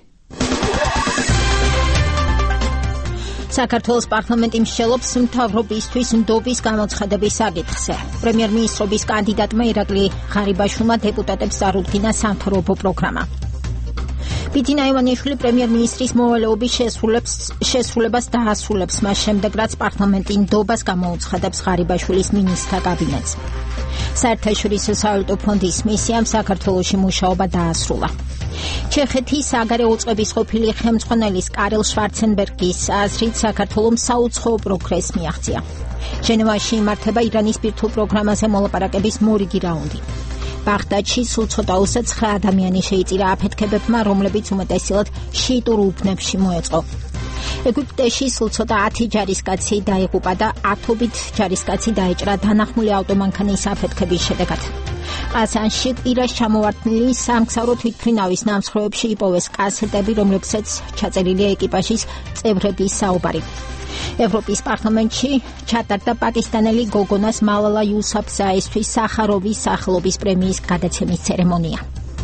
საქართველოს პარლამენტი მსჯელობს მთავრობისთვის ნდობის გამოცხადების საკითხზე. პრემიერ-მინისტრობის კანდიდატმა ირაკლი ღარიბაშვილმა დეპუტატებს წარუდგინა სამთავრობო პროგრამა. ბიძინა ივანიშვილი პრემიერ-მინისტრის მოვალეობის შესრულებას დაასრულებს, მას შემდეგ რაც პარლამენტი ნდობას გამოუცხადებს ღარიბაშვილის მინისტრთა კაბინეტს. საერთაშორისო სავალუტო ფონდის მისიამ საქართველოში მუშაობა დაასრულა. ჩეხეთის საგარეო უწყების ყოფილი ხელმძღვანელის კარელ შვარცენბერგის აზრით საქართველომ საუცხოო პროგრესს მიაღწია. ჟენევაში იმართება ირანის ბირთვულ პროგრამაზე მოლაპარაკების მორიგი რაუნდი. ბაღდადში სულ ცოტა უსა ცხრა ადამიანი შეიწირა აფეთქებებმა, რომლებიც უმეტესილად შიიტურ უბნებში მოეწყო. ეგვიპტეში სულ ცოტა ათი ჯარისკაცი დაიღუპა და ათობით ჯარისკაცი დაეჭრა დანახმული ავტომანქანის აფეთქების შედეგად. ყაზანში პირას ჩამოვარდნილი სამგზავრო თვითმფრინავის ნამსხვრევებში იპოვეს კასეტები, რომლებსაც ჩაწერილია ეკიპაჟის წევრების საუბარი. ევროპის პარლამენტში ჩატარდა პაკისტანელი გოგონას მალალა იუსაფზაისთვის სახაროვის სახელობის პრემიის გადაცემის ცერემონია.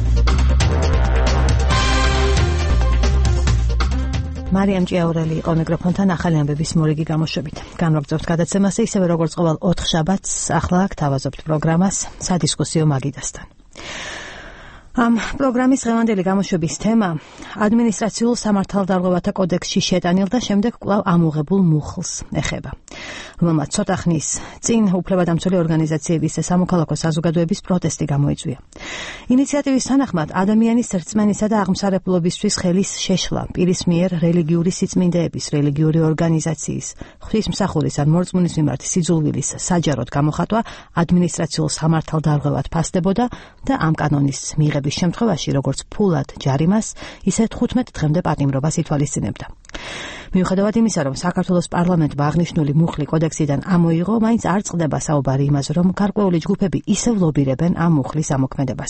მარიამ ჭიაურელი იყო მიკროფონთან ახალი ამბების მორიგი გამოშვებით. განვაგრძობთ გადაცემას ისევე როგორც ყოველ ოთხშაბათს, ახლა აქ თავაზობთ პროგრამას სადისკუსიო მაგიდასთან. ამ პროგრამის დღევანდელი გამოშვების თემა ადმინისტრაციულ სამართალდარღვევათა კოდექსში შეტანილ და შემდეგ კვლავ ამოღებულ მუხლს ეხება, რომელმაც ცოტა ხნის წინ უფლებადამცველი ორგანიზაციების და სამოქალაქო საზოგადოების პროტესტი გამოიწვია. ინიციატივის თანახმად ადამიანის რწმენისა და აღმსარებლობისთვის ხელის შეშლა, პირის მიერ რელიგიური სიწმინდეების, რელიგიური ორგანიზაციის, ღვთისმსახურის ან მორწმუნის მიმართ სიძულვილის საჯაროდ გამოხატვა ადმინისტრაციულ სამართალდარღვევად ფასდებოდა და ამ კანონის მიღების შემთხვევაში როგორც ფულად ჯარიმას, ისე თხუთმეტ დღემდე პატიმრობას ითვალისწინებდა. მიუხედავად იმისა, რომ საქართველოს პარლამენტმა აღნიშნული მუხლი კოდექსიდან ამოიღო, მაინც არ წყდება საუბარი იმაზე, რომ გარკვეული ჯგუფები ისევ ლობირებენ ამ მუხლის ამოქმედებას.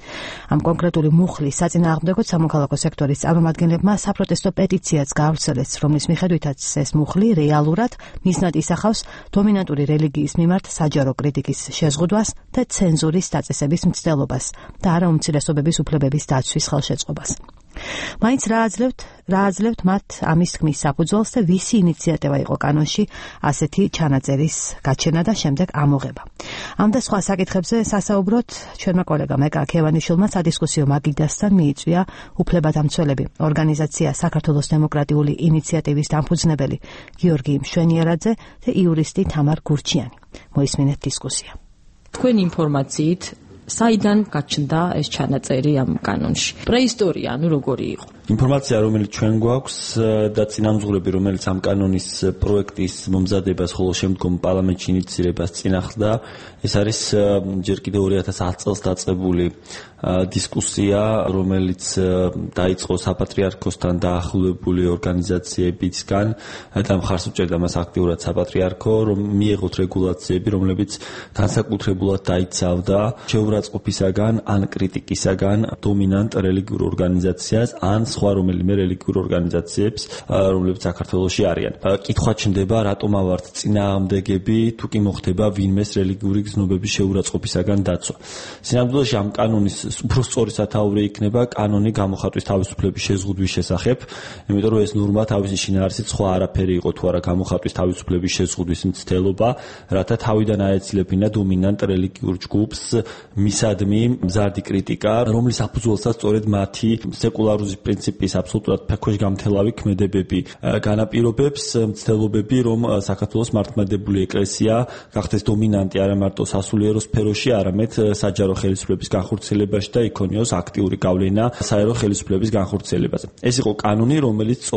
ამ კონკრეტული მუხლის საწინააღმდეგოდ სამოქალაქო სექტორის წარმომადგენლებმა საპროტესტო პეტიციაც გაავრცელეს, რომლის მიხედვითაც ეს მუხლი რეალურად მიზნად ისახავს დომინანტური რელიგიის მიმართ საჯარო კრიტიკის შეზღუდვას და ცენზურის დაწესების მცდელობას და არა უმცირესობების უფლებების დაცვის ხელშეწყობას. მაინც რა აძლევთ, რა აძლევთ მათ ამის თქმის საფუძველს და ვისი ინიციატივა იყო კანონში ასეთი ჩანაწერის გაჩენა და შემდეგ ამოღება. ამ და სხვა საკითხებზე სასაუბროთ ჩვენმა კოლეგამ ეკა ქევანიშვილმა სადისკუსიო მაგიდასთან მიიწვია უფლებადამცველები, ორგანიზაცია საქართველოს დემოკრატიული ინიციატივის დამფუძნებელი გიორგი მშვენიერაძე და იურისტი თამარ გურჩიანი. მოისმინეთ დისკუსია. თქვენი ინფორმაციით საიდან გაჩნდა ეს ჩანაწერი ამ კანონში? პრეისტორია, ანუ როგორი იყო? ინფორმაცია, რომელიც ჩვენ გვაქვს და წინამძღვრები, რომელიც ამ კანონის პროექტის მომზადებას, ხოლო შემდგომ პარლამენტში ინიციირებას წინახდა, ეს არის ჯერ კიდევ ორი ათას ათი წელს დაწყებული დისკუსია, რომელიც დაიწყო საპატრიარქოსთან დაახლოებული ორგანიზაციებისგან და მხარს უჭერდა მას აქტიურად საპატრიარქო, რომ მიეღოთ რეგულაციები, რომლებიც განსაკუთრებულად დაიცავდა შეურაცხყოფისაგან ან კრიტიკისაგან დომინანტ რელიგიურ ორგანიზაციას ან სხვა რომელიმე რელიგიურ ორგანიზაციებს, რომლებიც საქართველოში არიან. კითხვა ჩნდება, რატომ ავართ წინააღმდეგები, თუ კი მოხდება ვინმეს რელიგიური გზნობების შეურაცხყოფისაგან დაცვა. სინამდვილეში ამ კანონის უფრო სწორი სათაური იქნება კანონი გამოხატვის თავისუფლების შეზღუდვის შესახებ, იმიტომ რომ ეს ნორმა თავისი შინაარსით სხვა არაფერი იყო თუ არა გამოხატვის თავისუფლების შეზღუდვის მცდელობა, რათა თავიდან აეცილებინა დომინანტ რელიგიურ ჯგუფს მისადმი მზარდი კრიტიკა, რომლის საფუძველსაც სწორედ მათი სეკულარიზმის პრინციპის აბსოლუტურად ფექვეშ გამთელავი ქმედებები განაპირობებს მცდელობები, რომ საქართველოს მართლმადიდებელი ეკლესია გახდეს დომინანტი არა მარტო სასულიერო სფეროში, არამედ საჯარო ხელისუფლების განხორციელებაში და იქონიოს აქტიური გავლენა საერო ხელისუფლების განხორციელებაზე. ეს იყო კანონი, რომელიც სწორედ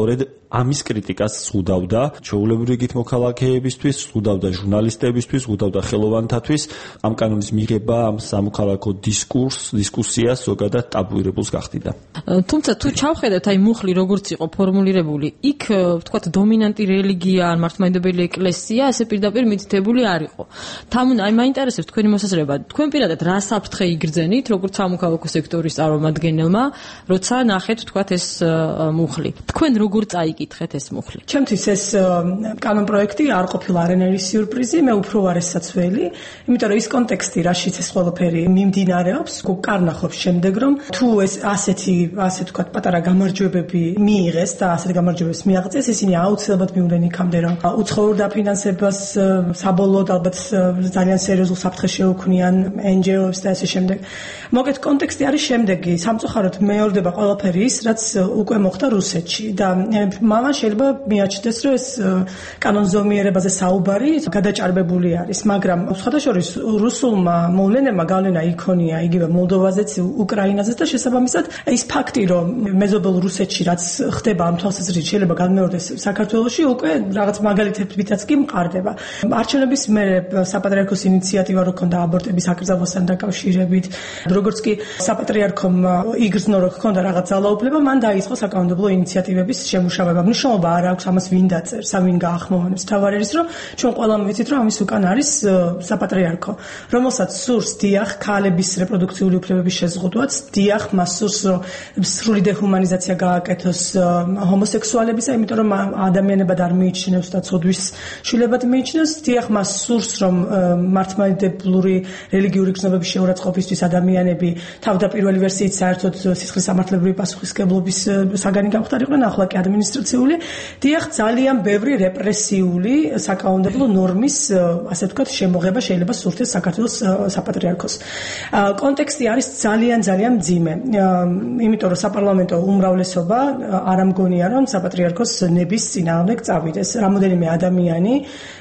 ამის კრიტიკას ზღუდავდა ჩვეულებრივი რიგით მოქალაქეებისთვის, ზღუდავდა ჟურნალისტებისთვის, ზღუდავდა ხელოვანთათვის. ამ კანონის მიღება ამ სამოქალაქო დისკურს, დისკუსიას ზოგადად ტაბუირებულს გახდიდა. თუმცა თუ ჩავხედეთ აი მუხლი როგორც იყო ფორმულირებული, იქ ვთქვათ დომინანტი რელიგია ან მართლმადიდებელი ეკლესია ასე პირდაპირ მითითებული არ იყო. თამუნ აი მაინტერესებს თქვენი მოსაზრება. თქვენ პირადად რა საფრთხე იგრძენით როგორც სამოქალაქო სექტორის წარმომადგენელმა, როცა ნახეთ ვთქვათ ეს მუხლი. თქვენ როგორ წაიკითხეთ ეს მუხლი? ჩემთვის ეს კანონპროექტი არ ყოფილა არანაირი სიურპრიზი, მე უფრო ვარ ეს საცველი, იმიტომ რომ ის კონტექსტი, რაშიც ეს ყველაფერი მიმდინარეობს, გკარნახობს შემდეგ რომ თუ ეს ასეთი, ასე ვთქვათ, პატარა გამარჯვებები მიიღეს და ასეთ გამარჯვებებს მიაღწიეს, ისინი აუცილებლად მიუდნენ იქამდე რომ უცხოურ დაფინანსებას საბოლოოდ ალბათ ძალიან სერიოზულ საფრთხეს შეუქმნიან εν ჯი ო-ებს და ასე შემდეგ. მოგეთ კონტექსტი არის შემდეგი, სამწუხაროდ მეორდება ყველაფერი ის, რაც უკვე მოხდა რუსეთში და მამან შეიძლება მიაჩნდეს, რომ ეს კანონზომიერებაზე საუბარი გადაჭარბებული არის, მაგრამ სხვადასხვა რუსულმა მოვლენებმა გავლენა იქონია იგივე მოლდოვაზეც, უკრაინაზეც და შესაბამისად ის ფაქტი, რომ მეზობელ რუსეთში რაც ხდება ამ თვალსაზრისით შეიძლება განმეორდეს საქართველოში, უკვე რაღაც მაგალითებითაც კი მყარდება. არჩევნების მერე საპატრიარქოს ინიციატივა რო ქონდა აბორტების აკრძალვასთან დაკავშირებით, როგორც კი საპატრიარქომ იგრძნო რომ ქონდა რაღაც ძალაუფლება, მან დაიწყო საკანონმდებლო ინიციატივების შემუშავება. მნიშვნელობა არ აქვს ამას ვინ დაწერს, ამ ვინ გაახმოვანებს. თავარი არის, რომ ჩვენ ყველამ ვიცით, რომ ამის უკან არის საპატრიარქო, რომელსაც სურს დიახ ქალების რეპროდუქციული უფლებების შეზღუდვაც, დიახ მას სურს რომ სრული დეჰუმანიზაცია გააკეთოს ჰომოსექსუალებისა, იმიტომ რომ ადამიანებად არ მიიჩნევს და ცოდვის შვილებად მიიჩნევს, დიახ მას სურს რომ მართლმადიდებლური რელიგიური გრძნობების შეურაცხყოფისთვის ადამიანები თავდაპირველი ვერსიით საერთოდ სისხლის სამართლებრივი პასუხისმგებლობის საგანი გამختარიყვნენ, ახლა კი ადმინისტრაციული. დიახ, ძალიან ბევრი რეპრესიული საკანონმდებლო ნორმის, ასე ვთქვათ, შემოღება შეიძლება სურთეს საქართველოს საპატრიარქოს. კონტექსტი არის ძალიან ძალიან მძიმე. იმიტომ რომ საპარლამენტო უმრავლესობა არ ამგონია რომ საპატრიარქოს ნების წინააღმდეგ წავიდეს. რამოდენიმე ადამიანი,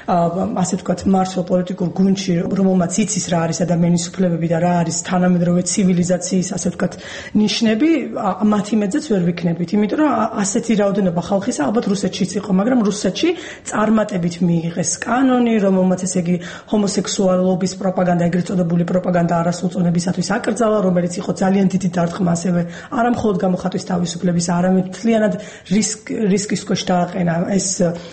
ასე ვთქვათ, მართლ პოლიტიკურ გუნდში, რომელმაც იცის რა არის ადამიანის უფლებები და რა არის თანამედროვე ცივილიზაციის, ასე ვთქვათ, ნიშნები, მათი მეძეც ვერ ვიქნებით, იმიტომ რომ ასეთი რაოდენობა ხალხისა ალბათ რუსეთშიც იყო, მაგრამ რუსეთში წარმატებით მიიღეს კანონი, რომელმაც ესე იგი ჰომოსექსუალობის პროპაგანდა, ეგრეთ წოდებული პროპაგანდა არასრულწლოვნებისათვის აკრძალა, რომელიც იყო ძალიან დიდი დარტყმა ასევე არა მხოლოდ გამოხატვის თავისუფლების, არამედ მთლიანად რისკ რისკის ქვეშ დააყენა ეს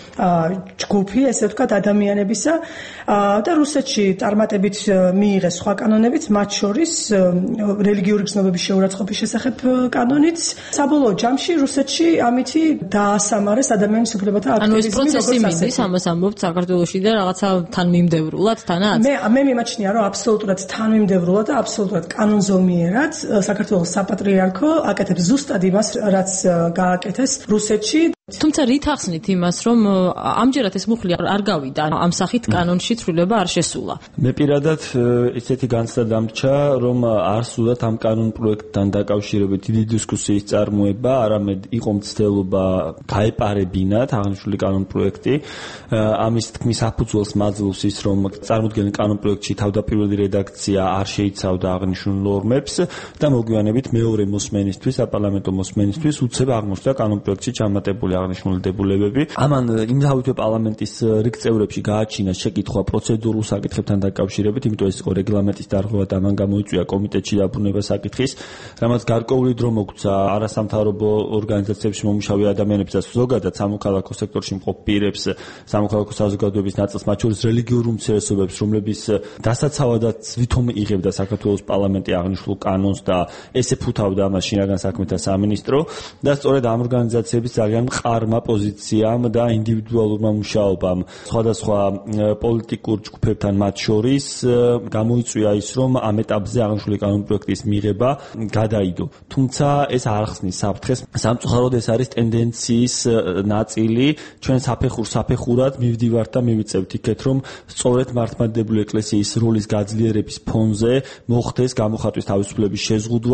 ჯგუფი, ესე ვთქვათ, ადამიანებისა და რუსეთში წარმატებით მიიღეს სხვა კანონებიც, მათ შორის რელიგიური გრძნობების შეურაცხყოფის შესახებ კანონიც. საბოლოო ჯამში რუსეთში ამითი დაასამარეს ადამიანის უფლებათა აქტივიზმი. ანუ ეს პროცესი მინდის, ამას ამბობთ საქართველოში და რაღაცა თანმიმდევრულად თანაც? მე მე მიმაჩნია, რომ აბსოლუტურად თანმიმდევრულად და აბსოლუტურად კანონზომიერად საქართველოს საპატრიარქო აკეთებს ზუსტად იმას, რაც გააკეთეს რუსეთში. თუმცა რით ახსნით იმას, რომ ამჯერად ეს მუხლი არ გავიდა, ამ სახით კანონში ცვლილება არ შესულა? მე პირადად ისეთი განცდა დამრჩა, რომ არ სულათ ამ კანონ პროექტთან დაკავშირებით დიდი დისკუსიის წარმოება, არამედ იყო მცდელობა გაეპარებინათ აღნიშნული კანონ პროექტი. ამის თქმის საფუძველს მაძლევს ის, რომ წარმოდგენილ კანონ პროექტში თავდაპირველი რედაქცია არ შეიცავდა აღნიშნულ ნორმებს და მოგვიანებით მეორე მოსმენისთვის, საპარლამენტო მოსმენისთვის უცებ აღმოჩნდა კანონ პროექტში ჩამატებული აღნიშნული დებულებები. ამან იმავე პარლამენტის რიგ წევრებში გააჩინა შეკითხვა პროცედურულ საკითხებთან დაკავშირებით, იმიტომ ეს იყო რეგლამენტის დარღვევა და ამან გამოიწვია კომიტეტში დაბრუნება საკითხის, რამაც გარკვეული დრო მოგცა არასამთავრობო ორგანიზაციებში მომუშავე ადამიანებს და ზოგადად სამოქალაქო სექტორში მყოფ პირებს, სამოქალაქო საზოგადოების ნაწილს, მათ შორის რელიგიურ უმცირესობებს, რომლების დასაცავადაც ვითომ იღებდა საქართველოს პარლამენტი აღნიშნულ კანონს და ესე ფუთავდა ამას შინაგან საქმეთა სამინისტრო და სწორედ ამ ორგანიზაციების ძალიან ყარმა პოზიციამ და ინდივიდუალურმა მუშაობამ სხვადასხვა პოლიტიკურ ჯგუფებთან მათ შორის გამოიწვია ის, რომ ამ ეტაპზე აღნიშნული კანონპროექტის მიღება გადაიდო. თუმცა ეს არ ახსნის საფრთხეს. სამწუხაროდ ეს არის ტენდენციის ნაწილი. ჩვენ საფეხურ საფეხურად მივდივართ და მივიწევთ იქეთ, რომ სწორედ მართლმადიდებლური ეკლესიის როლის გაძლიერების ფონზე მოხდეს გამოხატვის თავისუფლების შეზღუდვა.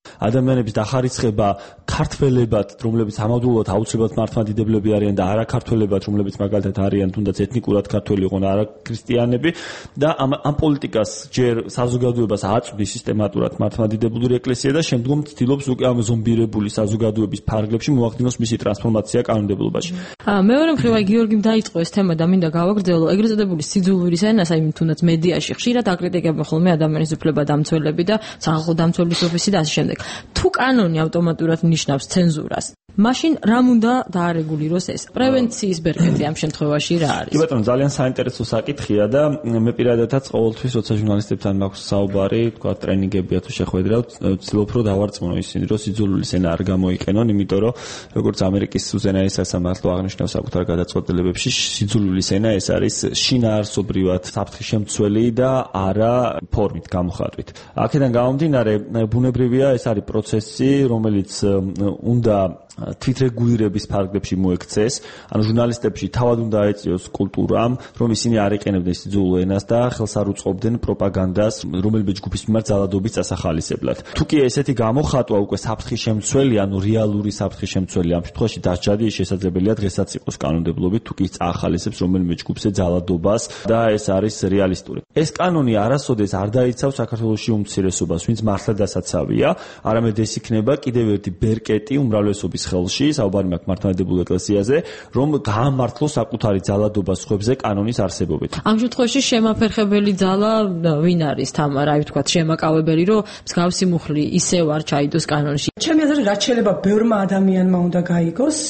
ადამიანების დახარისხება ქართველებად, რომლებიც ამავდროულად აუცილებლად მართლმადიდებლები არიან და არა ქართველებად, რომლებიც მაგალითად არიან თუნდაც ეთნიკურად ქართველი იყვნენ, არა ქრისტიანები და ამ ამ პოლიტიკას ჯერ საზოგადოებას აწვდის სისტემატურად მართლმადიდებლური ეკლესია და შემდგომ ცდილობს უკვე ამ ზომბირებული საზოგადოების ფარგლებში მოახდინოს მისი ტრანსფორმაცია კანონმდებლობაში. მეორე მხრივ აი გიორგიმ დაიწყო ეს თემა და მინდა გავაგრძელო ეგრეთ წოდებული სიძულვილის ენას, აი თუნდაც მედიაში ხშირად აკრიტიკებენ ხოლმე ადამიანის უფლებადამცველები და სახალხო დამცველის ოფისი და ასე შემდეგ. თუ კანონი ავტომატურად ნიშნავს ცენზურას, მაშინ რამ უნდა დაარეგულიროს ეს? პრევენციის ბერკეტი ამ შემთხვევაში რა არის? კი ბატონო, ძალიან საინტერესო საკითხია და მე პირადადაც ყოველთვის როცა ჟურნალისტებთან მაქვს საუბარი, თქვა ტრენინგებია თუ შეხვედრებთ, ვცდილობ რომ დავარწმუნო ისინი, რომ სიძულვილის ენა არ გამოიყენონ, იმიტომ რომ როგორც ამერიკის უზენაეს სასამართლო აღნიშნავს საკუთარ გადაწყვეტილებებში, სიძულვილის ენა ეს არის შინაარსობრივად საფრთხის შემცველი და არა ფორმით გამოხატვით. აქედან გამომდინარე, ბუნებრივია ეს არის პროცესი, რომელიც უნდა თვითრეგულირების ფარგლებში მოექცეს, ანუ ჟურნალისტებში თავად უნდა ეწიოს კულტურამ, რომ ისინი არ იყენებდნენ სიძულვილ ენას და ხელს არ უწყობდნენ პროპაგანდას, რომელიმე ჯგუფის მიმართ ძალადობის წასახალისებლად. თუ კი ესეთი გამოხატვა უკვე საფრთხის შემცველი, ანუ რეალური საფრთხის შემცველი, ამ შემთხვევაში დასჯადი შესაძლებელია დღესაც იყოს კანონმდებლობით, თუ კი წაახალისებს რომელიმე ჯგუფზე ძალადობას და ეს არის რეალისტური. ეს კანონი არასოდეს არ დაიცავს საქართველოში უმცირესობას, ვინც მართლა დასაცავია, არამედ ეს იქნება კიდევ ერთი ბერკეტი უმრავლესობის ხელში, საუბარი მაქვს მართლმადიდებლურ ეკლესიაზე, რომ გაამართლოს საკუთარი ძალადობა სხვებზე კანონის არსებობით. ამ შემთხვევაში შემაფერხებელი ძალა ვინ არის თამარა, აი ვთქვათ, შემაკავებელი, რომ მსგავსი მუხლი ისევ არ ჩაიდოს კანონში. ჩემი აზრით, რაც შეიძლება ბევრმა ადამიანმა უნდა გაიგოს,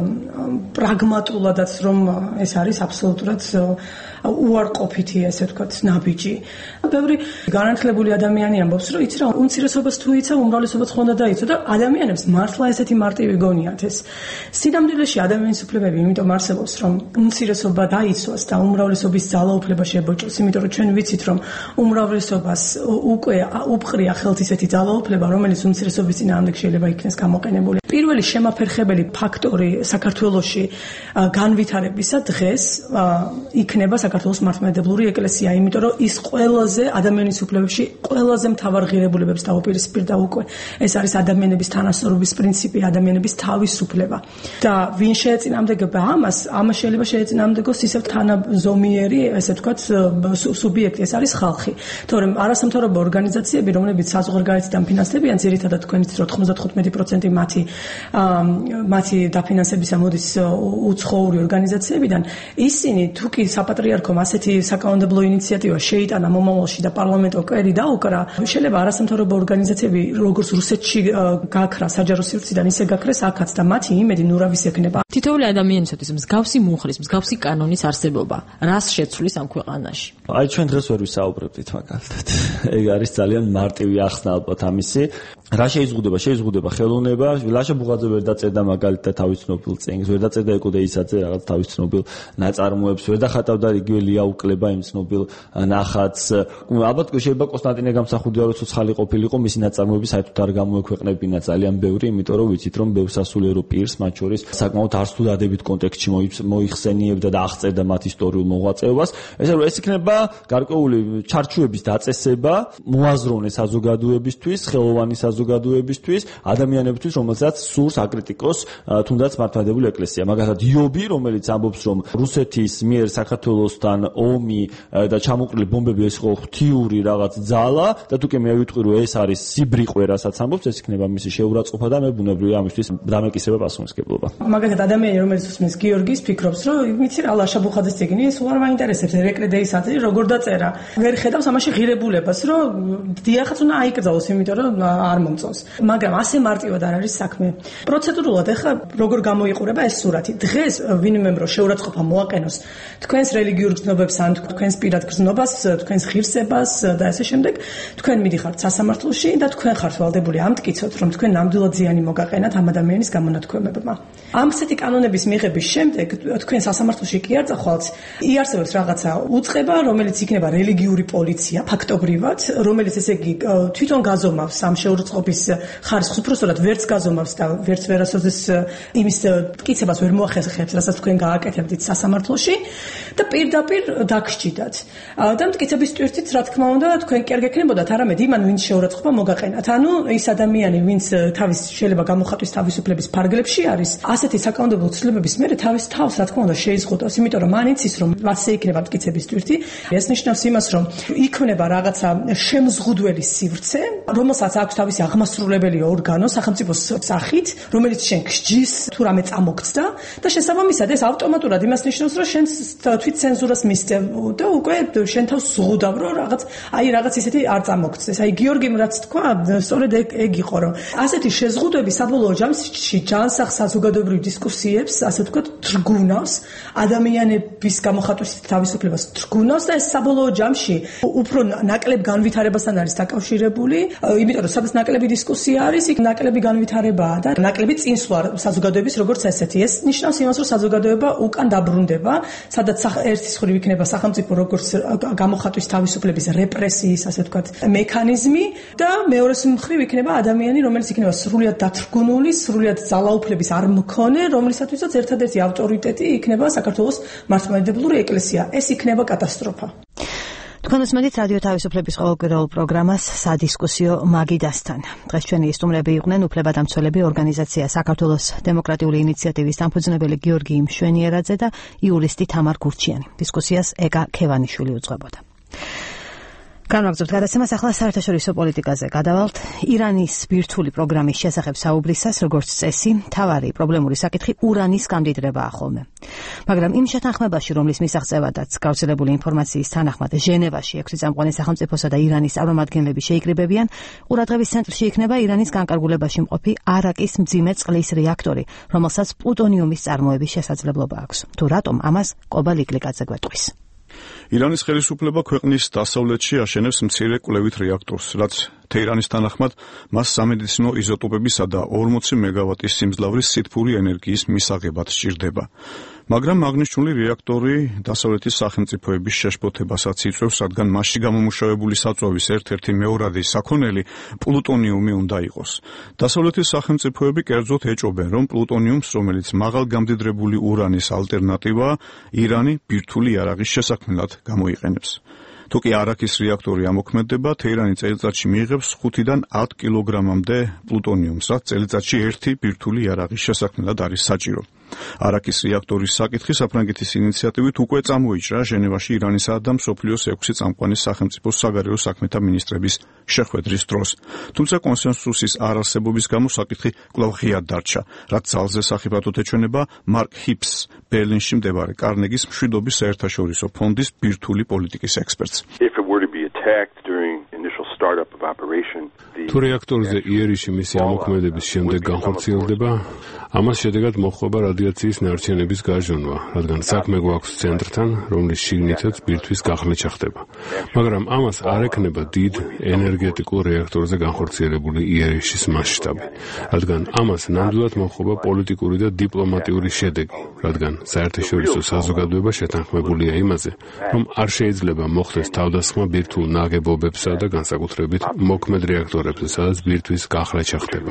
პრაგმატულადაც რომ ეს არის აბსოლუტურად უარყოფითი, ესე ვთქვათ, ნაბიჯი. ბევრი განათლებული ადამიანი ამბობს, რომ იცი რა, უმცირესობას თუ იცავ, უმრავლესობაც ხო უნდა დაიცო და ადამიანებს მართლა ესეთი მარტივი გონიათ ეს. სინამდვილეში ადამიანის უფლებები იმიტომ არსებობს, რომ უმცირესობა დაიცვას და უმრავლესობის ძალაუფლება შებოჭოს, იმიტომ რომ ჩვენ ვიცით, რომ უმრავლესობას უკვე უპყრია ხელთ ისეთი ძალაუფლება, რომელიც უმცირესობის წინააღმდეგ შეიძლება იქნეს გამოყენებული. პირველი შემაფერხებელი ფაქტორი საქართველოში განვითარებისა დღეს იქნება საქართველოს მართლმადიდებლური ეკლესია, იმიტომ რომ ის ყველაზე ადამიანის უფლებებში ყველაზე მთავარ ღირებულებებს დაუპირისპირდა უკვე. ეს არის ადამიანების თანასწორობის პრინციპი, ადამიანების თავისუფლება. და ვინ შეეწინააღმდეგება ამას, ამას შეიძლება შეეწინააღმდეგოს ისევ თანაზომიერი, ესე ვთქვათ, სუბიექტი, ეს არის ხალხი. თორემ არასამთავრობო ორგანიზაციები, რომლებიც საზღვარგარეთით დაფინანსდებიან, ძირითადად თქვენ იცით, რომ თხმოცდათხუთმეტი პროცენტი მათი მათი დაფინანსებისა მოდის უცხოური ორგანიზაციებიდან, ისინი თუ კი საპატრიარქომ ასეთი საკანონმდებლო ინიციატივა შეიტანა მომავალში და პარლამენტო კვერი დაუკრა, შეიძლება არასამთავრობო ორგანიზაციები, როგორც რუსეთში გაქრა საჯარო სივრციდან, ისე გაქრეს აქაც და მათი იმედი ნურავის ექნება. თითოეული ადამიანისთვის მსგავსი მუხლის, მსგავსი კანონის არსებობა, რას შეცვლის ამ ქვეყანაში? აი ჩვენ დღეს ვერ ვისაუბრებთ მაგალითად. ეგ არის ძალიან მარტივი ახსნა ალბათ ამისი. რა შეიზღუდება? შეიზღუდება ხელოვნება. ლაშა ბუღაძე ვერ დაწერდა მაგალითად თავის ცნობილ წიგნს, ვერ დაწერდა ეკოდეისაძე რაღაც თავის ცნობილ ნაწარმოებს, ვერ დახატავდა იგივე ლია უკლება იმ ცნობილ ნახატს. ალბათ შეიძლება კონსტანტინე გამსახურდია რო ცოცხალი ყოფილიყო, მისი ნაწარმოები საერთოდ არ გამოექვეყნებინა ძალიან ბევრი, იმიტომ რომ ვიცით რომ ბევრ სასულიერო პირს, მათ შორის საკმაოდ არცთუ დადებით კონტექსტში მოიხსენიებდა და აღწერდა მათ ისტორიულ მოღვაწეობას. ესე რომ ეს იქნება გარკვეული ჩარჩოების დაწესება მოაზროვნე საზოგადოებისთვის, ხელოვანი საზოგადოებისთვის, ადამიანებისთვის, რომელსაც სურს აკრიტიკოს თუნდაც მართლმადიდებლური ეკლესია. მაგალითად იობი, რომელიც ამბობს რომ რუსეთის მიერ საქართველოსთან ომი და ჩამოყრილი ბომბები ეს ხო ღვთიური რაღაც ძალა და თუკი მე ვიტყვი რომ ეს არის სიბრიყვე, რასაც ამბობს, ეს იქნება მისი შეურაცხყოფა და მე ბუნებრივია ამისთვის დამეკისრება პასუხისმგებლობა. მაგალითად ადამიანი რომელიც უსმენს გიორგის ფიქრობს რომ იცი რა ლაშა ბუხაძის წიგნი ეს უარ მაინტერესებს ეკრედეისაძე როგორ დაწერა. ვერ ხედავს ამაში ღირებულებას რომ დიახაც უნდა აიკრძალოს, იმიტომ რომ არ მომწონს. მაგრამ ასე მარტივად არ არის საქმე. პროცედურულად ახლა როგორ გამოიყურება ეს სურათი? დღეს ვინმე რომ შეურაცხყოფა მოაყენოს თქვენს რელიგიურ გზნობებს ან თქვენს პირად გზნობას, თქვენს ღირსებას და ასე შემდეგ, თქვენ მიდიხართ სასამართლოში და თქვენ ხართ ვალდებული ამტკიცოთ, რომ თქვენ ნამდვილად ზიანი მოგაყენათ ამ ადამიანის გამონათქვამებმა. ამ ასეთი კანონების მიღების შემდეგ თქვენ სასამართლოში კი არ წახვალთ, იარსებებს რაღაცა უწყება, რომელიც იქნება რელიგიური პოლიცია ფაქტობრივად, რომელიც ესე იგი თვითონ გაზომავს ამ შეურაცხყოფას უსაფრთხოების ხარისხს უпроსტად ვერც გაზომავს და ვერც ვერასოდეს იმის მტკიცებას ვერ მოახერხებს, რასაც თქვენ გააკეთებდით სასამართლოში და პირდაპირ დაგსჯიდათ. და მტკიცების ტვირთით, რა თქმა უნდა, თქვენ კი არ გეკნებოდათ არამედ იმან, ვინც შეურაცხყოფა მოგაყენათ. ანუ ის ადამიანი, ვინც თავის შეიძლება გამოხატვის თავისუფლების ფარგლებში არის, ასეთი საკანონმდებლო ცვლილებების მერე თავის თავს, რა თქმა უნდა, შეიზღუდავს, იმიტომ რომ მანიც ის რომ ასე იქნება მტკიცების ტვირთი, ეს ნიშნავს იმას, რომ იქმნება რაღაცა შემზღუდველი სივრცე, რომელსაც აქვს თავისი აღმასრულებელი ორგანო სახელმწიფოს სახით, რომელიც შენ გსჯის თუ რამე წამოგცდა და შესაბამისად ეს ავტომატურად იმას ნიშნავს, რომ შენ თვით ცენზურას მისდევ და უკვე შენ თავს ზღუდავ, რომ რაღაც აი რაღაც ისეთი არ წამოგცდეს. აი გიორგიმ რაც თქვა, სწორედ ეგ იყო, რომ ასეთი შეზღუდვები საბოლოო ჯამში ჯანსაღ საზოგადოებრივ დისკუსიებს, ასე ვთქვათ, თრგუნავს, ადამიანების გამოხატვის თავისუფლებას თრგუნავს და ეს საბოლოო ჯამში უფრო ნაკლებ განვითარებასთან არის დაკავშირებული, იმიტომ რომ სადაც ნაკლები დისკუსია არის, იქ ნაკლები განვითარებაა და ნაკლები წინსვლა საზოგადოების როგორც ესეთი. ეს ნიშნავს იმას, რომ საზოგადოება უკან დაბრუნდება, სადაც ერთის მხრივ იქნება სახელმწიფო როგორც გამოხატვის თავისუფლების რეპრესიის, ასე ვთქვათ, მექანიზმი და მეორეს მხრივ იქნება ადამიანი, რომელიც იქნება სრულიად დათრგუნული, სრულიად ძალაუფლების არ მქონე, რომლისათვისაც ერთადერთი ავტორიტეტი იქნება საქართველოს მართლმადიდებლური ეკლესია. ეს იქნება კატასტროფა. თქვენ უსმენთ რადიო თავისუფლების ყოველკვირეულ პროგრამას სადისკუსიო მაგიდასთან. დღეს ჩვენი სტუმრები იყვნენ უფლებადამცველები ორგანიზაცია საქართველოს დემოკრატიული ინიციატივის დამფუძნებელი გიორგი მშვენიერაძე და იურისტი თამარ გურჩიანი. დისკუსიას ეკა ქევანიშვილი უძღვებოდა. განვაგრძობთ გადაცემას, ახლა საერთაშორისო პოლიტიკაზე გადავალთ. ირანის ბირთვული პროგრამის შესახებ საუბრისას, როგორც წესი, მთავარი პრობლემური საკითხი ურანის გამდიდრებაა ხოლმე. მაგრამ იმ შეთანხმებაში, რომლის მისაღწევადაც გავრცელებული ინფორმაციის თანახმად ჟენევაში ექვსი წამყვანი სახელმწიფოსა და ირანის წარმომადგენლები შეიკრიბებიან, ყურადღების ცენტრში იქნება ირანის განკარგულებაში მყოფი არაკის მძიმე წყლის რეაქტორი, რომელსაც პლუტონიუმის წარმოების შესაძლებლობა აქვს. თუ რატომ, ამას კობა ლიკლიკაძე გვეტყვის. ირანის ხელისუფლება ქვეყნის დასავლეთში აშენებს მცირე კვლევით რეაქტორს, რაც თეირანის თანახმად მას სამედიცინო იზოტოპებისა და ორმოცი მეგავატის სიმძლავრის სითბური ენერგიის მისაღებად სჭირდება. მაგრამ აღნიშნული რეაქტორი დასავლეთის სახელმწიფოების შეშფოთებასაც იწვევს, რადგან მასში გამომუშავებული საწვავის ერთ-ერთი მეორადი საქონელი პლუტონიუმი უნდა იყოს. დასავლეთის სახელმწიფოები კერძოდ ეჭობენ, რომ პლუტონიუმს, რომელიც მაღალ გამდიდრებული ურანის ალტერნატივაა, ირანი ბირთვული იარაღის შესაქმნელად გამოიყენებს. თუკი არაკის რეაქტორი ამოქმედება, თეირანი წელიწადში მიიღებს ხუთიდან ათ კილოგრამამდე პლუტონიუმს, რაც წელიწადში ერთი ბირთვული იარაღის შესაქმნელად არის საჭირო. არაკის რეაქტორის საკითხი საფრანგეთის ინიციატივით უკვე წამოიჭრა ჟენევაში ირანისა და მსოფლიოს ექვსი წამყვანი სახელმწიფოს საგარეო საქმეთა მინისტრების შეხვედრის დროს. თუმცა კონსენსუსის არარსებობის გამო საკითხი კვლავ ღიად დარჩა, რაც ძალზე სახიფათოდ ეჩვენება მარკ ჰიპს, ბერლინში მდებარე კარნეგის მშვიდობის საერთაშორისო ფონდის ბირთვული პოლიტიკის ექსპერტს. თუ რეაქტორზე იერიში მისი ამოქმედების შემდეგ განხორციელდება, ამას შედეგად მოხდება რადიაციის ნარჩენების გაჟონვა, რადგან საქმე გვაქვს ცენტრთან, რომლის შიგნითაც ბირთვის გახლეჩა ხდება. მაგრამ ამას არ ექნება დიდ ენერგეტიკულ რეაქტორზე განხორციელებული იერიშის მასშტაბი, რადგან ამას ნამდვილად მოხდება პოლიტიკური და დიპლომატიური შედეგი, რადგან საერთაშორისო საზოგადოება შეთანხმებულია იმაზე, რომ არ შეიძლება მოხდეს თავდასხმა ბირთვულ ნაგებობებსა და განსაკუთრებით მოქმედ რეაქტორებზე, სადაც ბირთვის გახლეჩა ხდება.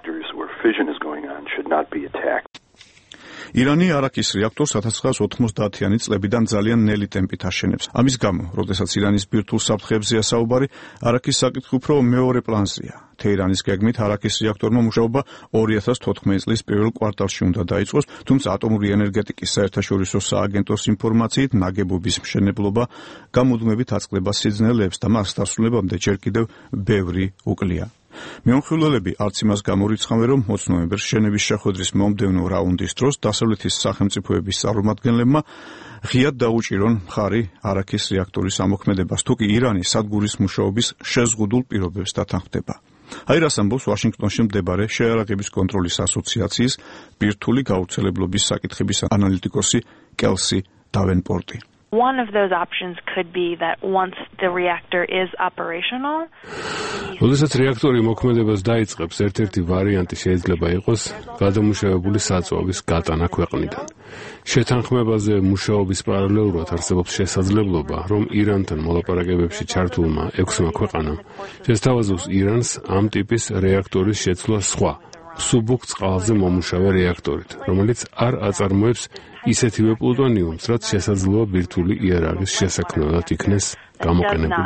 ირანი არაკის რეაქტორს ათას ცხრაას ოთხმოცდაათიანი წლებიდან ძალიან ნელი ტემპით აშენებს. ამის გამო, როდესაც ირანის ბირთვულ საფრთხეებზეა საუბარი, არაკის საკითხი უფრო მეორე პლანზეა. თეირანის გეგმით არაკის რეაქტორმა მუშაობა ორი ათას თოთხმეტი წლის პირველ კვარტალში უნდა დაიწყოს, თუმცა ატომური ენერგეტიკის საერთაშორისო სააგენტოს ინფორმაციით ნაგებობის მშენებლობა გამუდმებით აწყდება სიძნელეებს და მას დასრულებამდე ჯერ კიდევ ბევრი უკლია. მეომხილველები არც იმას გამორიცხავენ, რომ ოცი ნოემბერს ჟენევის შეხვედრის მომდევნო რაუნდის დროს დასავლეთის სახელმწიფოების წარმომადგენლებმა ღიად დაუჭირონ მხარი არაკის რეაქტორის ამოქმედებას, თუკი ირანი სადგურის მუშაობის შეზღუდულ პირობებს დათანხმდება. აი რას ამბობს ვაშინგტონში მდებარე შეიარაღების კონტროლის ასოციაციის ბირთვული გავრცელებლობის საკითხების ანალიტიკოსი კელსი დავენპორტი. One of those options could be that once the reactor is operational, როდესაც რეაქტორი მოქმედებას დაიწყებს, ერთ-ერთი ვარიანტი შეიძლება იყოს გადამუშავებული საწვავის გატანა ქვეყნიდან. შეთანხმებაზე მუშაობის პარალელურად არსებობს შესაძლებლობა, რომ ირანთან მოლაპარაკებებში ჩართულმა ექვსმა ქვეყანამ შესთავაზოს ირანს ამ ტიპის რეაქტორის შეცვლა სხვა, მსუბუქ წყალზე მომუშავე რეაქტორით, რომელიც არ აწარმოებს ისეთივე პლუტონიუმს, რაც შესაძლოა ბირთვული იარაღის შესაქმნელად იქნეს გამოყენებული.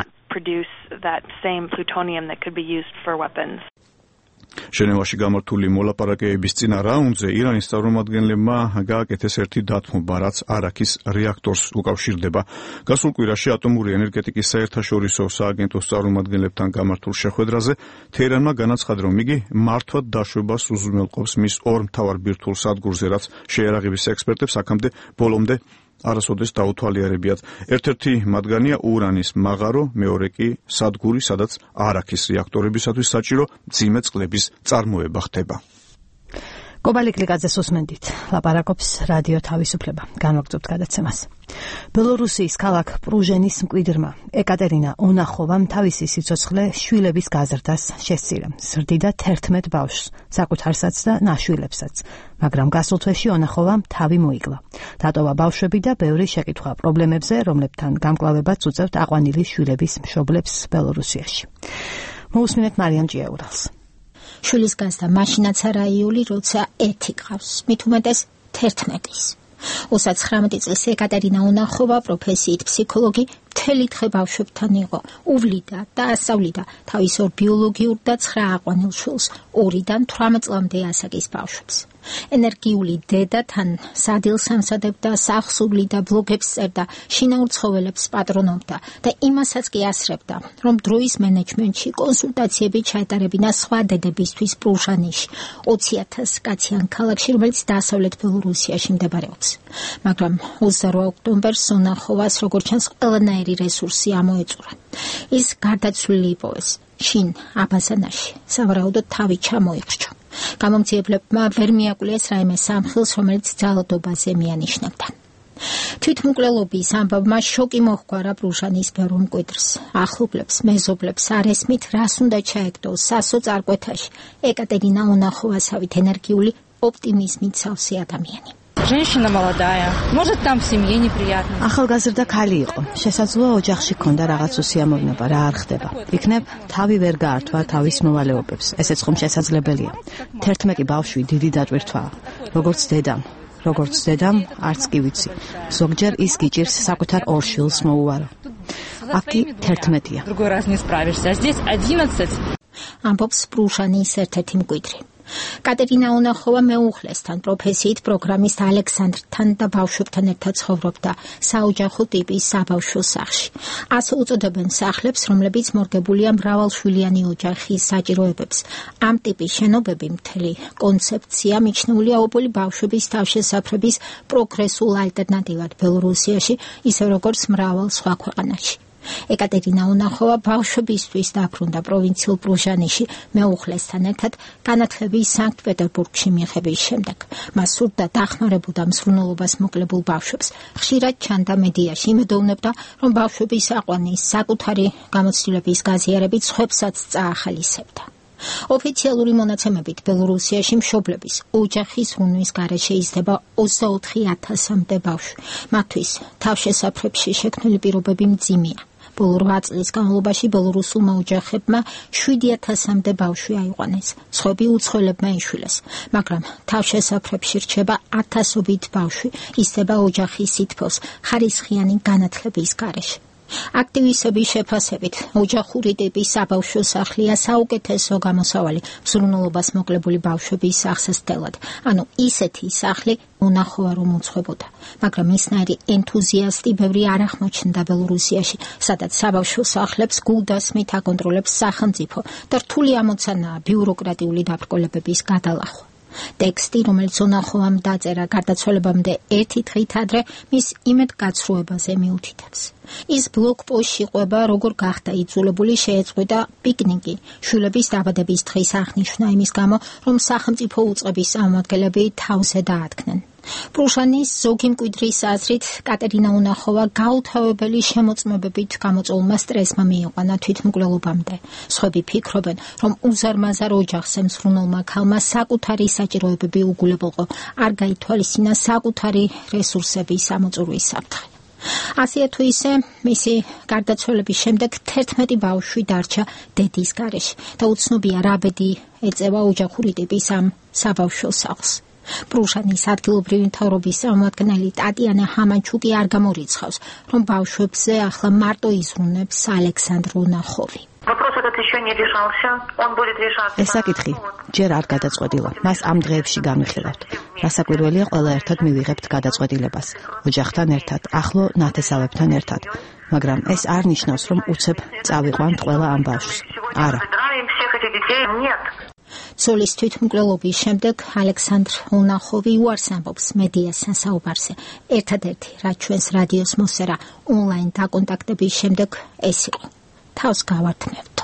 ჟენევაში გამართული მოლაპარაკებების წინა რაუნდზე ირანის წარმომადგენლებმა გააკეთეს ერთი დათმობა, რაც არაქის რეაქტორს უკავშირდება. გასულ კვირაში ატომური ენერგეტიკის საერთაშორისო სააგენტოს წარმომადგენლებთან გამართულ შეხვედრაზე თეირანმა განაცხადა, რომ იგი მართვად დაშვებას უზრუნველყოფს მის ორ მთავარ ბირთვულ სადგურზე, რაც შეიარაღების ექსპერტებს აქამდე ბოლომდე არასოდეს დაუთვალიერებიათ. ერთ-ერთი მათგანია ურანის მაღარო, მეორე კი სადგური, სადაც არაქის რეაქტორებისათვის საჭირო მძიმე წყლების წარმოება ხდება. კობალი კლიკაძეს უსმენდით, ლაპარაკობს რადიო თავისუფლება. განვაგრძობთ გადაცემას. ბელორუსიის ქალაქ პრუჟენის მკვიდრმა ეკატერინა ონახოვამ თავისი სიცოცხლე შვილების გაზრდას შესწირა. ზრდიდა თერთმეტ ბავშვს, საკუთარსაც და ნაშვილებსაც, მაგრამ გასულ თვეში ონახოვამ თავი მოიკლა. დატოვა ბავშვები და ბევრი შეკითხვა პრობლემებზე, რომლებთან გამკლავებაც უწევთ აყვანილი შვილების მშობლებს ბელორუსიაში. მოусმინეთ მარიამ ჭიაურალს. შვილის გაზრდა მაშინაც არაიული, როცა ერთი ყავს, მით უმეტეს თერთმეტის. ოცდაცხრამეტი წლის ეკატერინა ონახოვა პროფესიით ფსიქოლოგი მთელი დღე ბავშვებთან იყო, უვლიდა და ასწავლიდა თავის ორ ბიოლოგიურ და ცხრა აყვანილ შვილს, ორიდან თვრამეტ წლამდე ასაკის ბავშვებს. ენერგიული დედა თან სადილს ამსადებდა, სახსუვლიდა, ბლოგებს წერდა, შინაურ ცხოველებს პატრონობდა და იმასაც კი ასრებდა, რომ დროის მენეჯმენტში კონსულტაციები ჩაეტარებინა სხვა დედებისთვის პრუჟანიში, ოცი ათასი კაციან ქალაქში, რომელიც დასავლეთ ბელორუსიაში მდებარეობს. მაგრამ ოცდაორ ოქტომბერს ონახოვას როგორც ჩანს ყველანაირი რესურსი ამოეწურა. ის გარდაცვლილი იპოვეს. შინ აბაზანაში სავარაუდოდ თავი ჩამოიხრჩა. გამომძიებლებმა ვერ მიაკვლეს რაიმე სამხილს, რომელიც ძალადობაზე მიანიშნებდა. თვითმკვლელობის ამბავმა შოკი მოჰგვარა პრუჟანის ბევრ მკვიდრს, ახლობლებს, მეზობლებს არ ესმით, რას უნდა ჩაეგდოს სასოწარკვეთაში ეკატერინა ონახოვასავით ენერგიული ოპტიმიზმით სავსე ადამიანი. Женщина молодая, может там в семье неприятно. ახალგაზრდა ქალი იყო. შესაძლოა ოჯახში ქონდა რაღაც უსიამოვნება, რა არ ხდება. იქნებ თავი ვერ გაართვა თავის მოვალეობებს. ესეც ხომ შესაძლებელია. თერთმეტი ბავშვი დიდი დატვირთვაა. როგორც დედამ, როგორც დედამ, არც კი ვიცი. ზოგჯერ ის გიჭირს საკუთარ ორ შვილს მოუვარო. აკი თერთმეტია. Другой раз не справишься. А здесь одиннадцать. ამბობს პრუჟანის ერთ-ერთი მკვიდრი. კატერინა ონახოვა მეუღლესთან, პროფესიით პროგრამისტ ალექსანდრთან და ბავშვებთან ერთად ცხოვრობდა საოჯახო ტიპის საბავშვო სახლში. ასე უწოდებენ სახლებს, რომლებიც მორგებულია მრავალშვილიანი ოჯახის საჭიროებებს. ამ ტიპის შენობები მთელი კონცეფცია მიჩნეულია ობოლი ბავშვების თავშესაფრების პროგრესულ ალტერნატივად ბელორუსიაში, ისე როგორც მრავალ სხვა ქვეყანაში. ეკატერინა ონახოვა ბავშვებისთვის დაბრუნდა პროვინციულ პრუჟანიში მეუღლესთან ერთად განათლების სანქტ-პეტერბურგში მიღების შემდეგ. მას სურდა დახმარებოდა მსურნელობას მოკლებულ ბავშვებს. ხშირად ჩანდა მედიაში, იმედოვნებდა, რომ ბავშვების აყვანის საკუთარი გამოცდილების გაზიარებით სხვებსაც წაახალისებდა. ოფიციალური მონაცემებით ბელორუსიაში მშობლების ოჯახის ბრუნვის გარეშე იზრდება ოცდაოთხი ათასამდე ბავშვი. მათთვის თავშესაფრებში შექმნილი პირობები მძიმეა. ბოლო რვა წლის განმავლობაში ბელორუსულმა ოჯახებმა შვიდი ათასამდე ბავშვი აიყვანეს. სხვები უცხოელებმა იშვილეს, მაგრამ თავშესაფრებში რჩება ათასობით ბავშვი, ისება ოჯახის სითბოს ხარისხიანი განათლების გარეშე. აქტივისტების შეფასებით, ოჯახური ტიპის საბავშვო სახლია საუკეთესო გამოსავალი მსურნელობას მოკლებული ბავშვების აღსასწრებლად. ანუ ისეთი სახლი ონახოვა რომ უცხებოდა, მაგრამ ისნაირი ენთუზიასტი ბევრი არ აღმოჩნდა ბელორუსიაში, სადაც საბავშვო სახლებს გულდასმით აკონტროლებს სახელმწიფო და რთული ამოცანაა ბიუროკრატიული დაბრკოლებების გადალახვა. ტექსტი, რომელიც ონახოვამ დაწერა გარდაცვალებამდე ერთი დღით ადრე, მის იმედგაცრუებაზე მიუთითებს. ის ბლოგპოსტში ყვება, როგორ გახდა იძულებული შეეწყვეტა პიკნიკი შვილების დაბადების დღის აღნიშვნა იმის გამო, რომ სახელმწიფო უწყების წარმომადგენლები თავზე დაადგნენ. პრუშანის ზოგი მკვიდრის აზრით კატერინა უნახოვა გაუთავებელი შემოწმებებით გამოწვეულმა სტრესმა მიიყვანა თვითმკვლელობამდე. სხვები ფიქრობენ, რომ უზარმაზარ ოჯახს ემსხვრუნველმა ქალმა საკუთარი საჭიროებები უგულებელყო, არ გაითვალისწინა საკუთარი რესურსების ამოწურვის საფრთხე. ასეა თუ ისე, მისი გარდაცვალების შემდეგ თერთმეტი ბავშვი დარჩა დედის გარეშე და უცნობია რა ბედი ეწევა ოჯახური ტიპის ამ საბავშვო სახლს. პრუშანის ადგილობრივი მთავრობის წარმომადგენელი ტატიანა ჰამანჩუკი არ გამორიცხავს, რომ ბავშვებზე ახლა მარტო იზრუნებს ალექსანდრ უნახოვი. ეს საკითხი ჯერ არ გადაწყვეტილა. მას ამ დღეებში განვიხილავთ. რასაკვირველია, ყველა ერთად მივიღებთ გადაწყვეტილებას. ოჯახთან ერთად, ახლო ნათესავებთან ერთად. მაგრამ ეს არ ნიშნავს, რომ უცებ წავიყვანთ ყველა ამ ბავშვს. არა. ცოლის თვითმკვლელობის შემდეგ ალექსანდრ უნახოვი უარს ამბობს მედიასთან საუბარზე. ერთადერთი, რაც ჩვენს რადიოს მოსერა ონლაინ დაკონტაქტების შემდეგ ეს იყო. თავს გავართმევთ.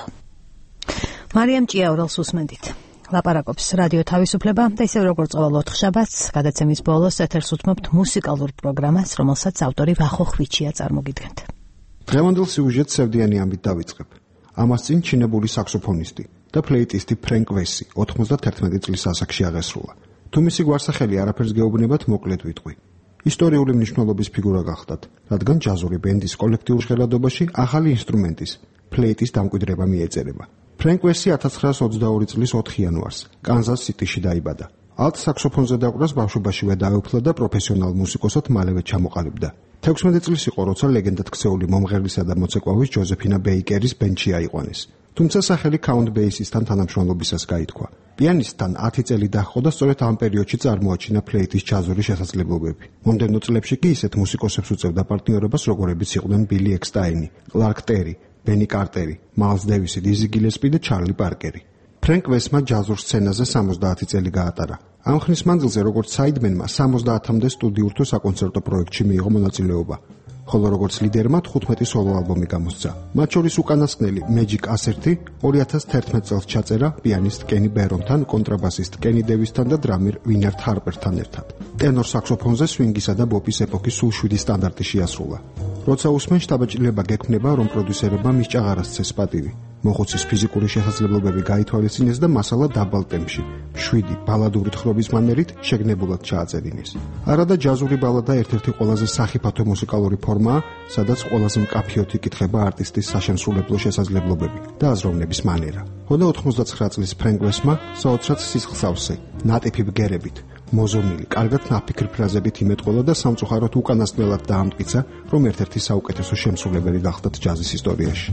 მარიამ ჭიაურელს უსმენდით. ლაპარაკობს რადიო თავისუფლება და ისევ როგორც ყოველ ოთხშაბათს გადაცემის ბოლოს ეთერს უთმობთ მუსიკალურ პროგრამას, რომელსაც ავტორი ვახო ხვიჩია წარმოგიდგენთ. დღევანდელ სიუჟეტს სევდიანი ამბით დავიწყებ. ამას წინ ჩინებული საქსოფონისტი და ფლეიტისტი ფრენკ ვესი ოთხმოცდათერთმეტი წლის ასაკში აღესრულა. თუ მისი გვარსახელი არაფერს გეუბნებათ, მოკლედ ვიტყვი. ისტორიული მნიშვნელობის ფიგურა გახდათ, რადგან ჯაზური ბენდის კოლექტიურ ჟღერადობაში ახალი ინსტრუმენტის, ფლეიტის დამკვიდრება მიეწერება. ფრენკ ვესი ათას ცხრაას ოცდაორი წლის ოთხი იანვარს კანზას სიტიში დაიბადა. ალტ საქსოფონზე დაკვრას ბავშვობაშივე დაეუფლა და პროფესიონალ მუსიკოსად მალევე ჩამოყალიბდა. თექვსმეტი წლის იყო, როცა ლეგენდად ქცეული მომღერლისა და მოცეკვავის ჯოზეფინა ბეიკერის ბენდში აიყვანეს. თუმცა სახელი კაუნტ ბეისისთან თანამშრომლობისას გაითქვა. პიანისტთან ათი წელი დაჰყო და სწორედ ამ პერიოდში წარმოაჩინა ფლეიტის ჯაზური შესაძლებლობები. მომდევნო წლებში კი ისეთ მუსიკოსებს უწევდა პარტნიორობას, როგორებიც იყვნენ ბილი ექსტაინი, კლარკ ტერი, ბენი კარტერი, მაილს დევისი, დიზი გილესპი და ჩარლი პარკერი. ფრენკ ვესმა ჯაზურ სცენაზე სამოცდაათი წელი გაატარა. ამ ხნის მანძილზე როგორც საიდმენმა სამოცდაათამდე სტუდიურ თუ საკონცერტო პროექტში მიიღო მონაწილეობა. ხოლო როგორც ლიდერმა თხუთმეტი სოლო ალბომი გამოსცა. მათ შორის უკანასკნელი Magic ასერთი ორი ათას თერთმეტ წელს ჩაწერა პიანისტ კენი ბერონთან, კონტრაბასისტ კენი დევისთან და დრამერ ვინერდ ჰარპერთან ერთად. ტენორ საქსოფონზე სვინგისა და ბოპის ეპოქის სულ შვიდი სტანდარტი შეასრულა. როცა უსმენ შთაბეჭდილება გექმნება, რომ პროდიუსერებმა მის ჭაღარას სცეს პატივი. მოხუცის ფიზიკური შესაძლებლობები გაითვალისწინეს და მასალა დაბალ ტემპში, შვიდი ბალადური თხრობის მანერით შეგნებულად ჩააწერინეს. არადა ჯაზური ბალადა ერთ-ერთი ყველაზე სახიფათო მუსიკალური ფორმაა, სადაც ყველაზე მკაფიოდ იკითხება არტისტის საშემსრულებლო შესაძლებლობები და აზროვნების მანერა. ხოლო ოთხმოცდაცხრა წლის ფრენკ ვესმა საოცრად სისხლსავსე, ნატიფი ბგერებით, მოზონილი, კარგად ნაფიქრ ფრაზებით იმეტყველა და სამწუხაროდ უკანასკნელად დაამტკიცა, რომ ერთ-ერთი საუკეთესო შემსრულებელი გახდათ ჯაზის ისტორიაში.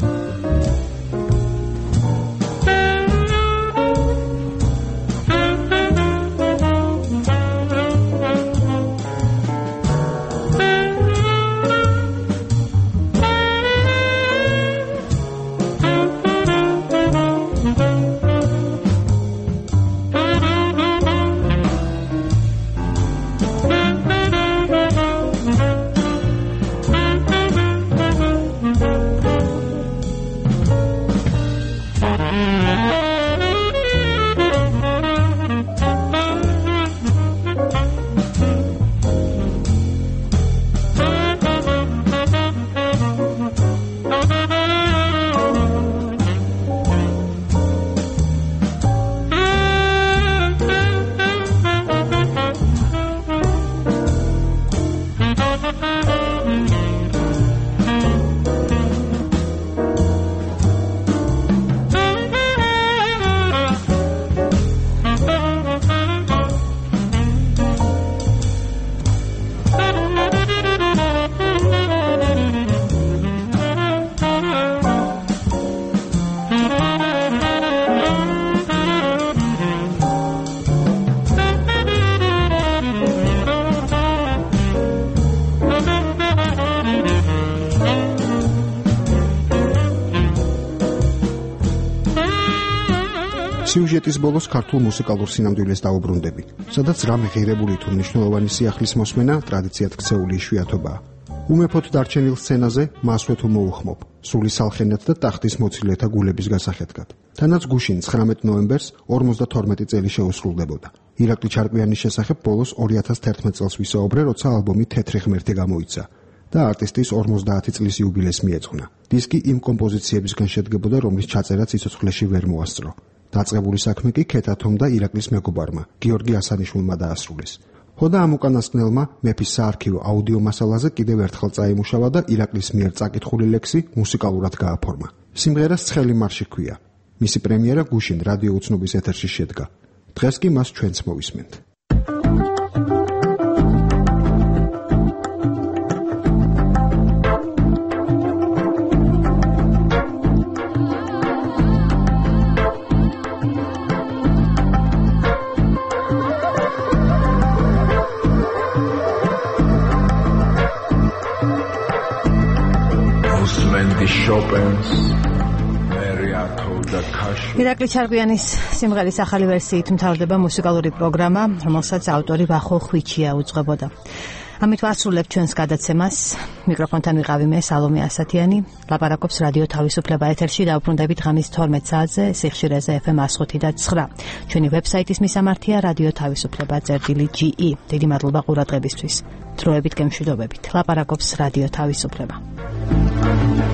სიუჟეტის ბოლოს ქართულ მუსიკალურ სინამდვილეს დაუბრუნდებით, სადაც რამე ღირებული თუ მნიშვნელოვანი სიახლის მოსმენა ტრადიციად ქცეული იშვიათობაა. უმეფოდ დარჩენილ სცენაზე მასვე თუ მოუხმობ, სული სალხენად და ტახტის მოცილეთა გულების გასახეთქად. თანაც გუშინ ცხრამეტ ნოემბერს ორმოცდათორმეტი წელი შეუსრულდებოდა. ირაკლი ჩარკვიანის შესახებ ბოლოს ორი ათას თერთმეტ წელს ვისაუბრე, როცა ალბომი თეთრი ღმერთი გამოიცა და არტისტის ორმოცდაათი წლის იუბილეს მიეძღვნა. დისკი იმ კომპოზიციებისგან შედგებოდა, რომლის ჩაწერაც სიცოცხლეში ვერ მოასწრო. დაწყებული საქმე კი ქეთათომ და ირაკლის მეგობარმა, გიორგი ასანიშვილმა დაასრულეს. ხოდა ამ უკანასკნელმა მეფის საარქივო აუდიო მასალაზე კიდევ ერთხელ წაიმუშავა და ირაკლის მიერ წაკითხული ლექსი მუსიკალურად გააფორმა. სიმღერას ცხელი მარში ჰქვია. მისი პრემიერა გუშინ რადიო უცნობის ეთერში შედგა. დღეს კი მას ჩვენც მოვისმენთ. ირაკლი ჩარკვიანის სიმღერის ახალი ვერსიით მთავრდება მუსიკალური პროგრამა, რომელსაც ავტორი ვახო ხვიჩია უძღვებოდა. ამით ვასრულებთ ჩვენს გადაცემას. მიკროფონთან ვიყავი მე, სალომე ასათიანი. ლაპარაკობს რადიო თავისუფლება ეთერში, დაუბრუნდებით ღამის თორმეტ საათზე, სიხშირეზე ეფ ემ εκατო ხუთი და ცხრა. ჩვენი ვებსაიტის მისამართია რადიო თავისუფლება წერტილი ჯი ი. დიდი მადლობა ყურადღებისთვის. დროებით გემშვიდობებით. ლაპარაკობს რადიო თავისუფლება.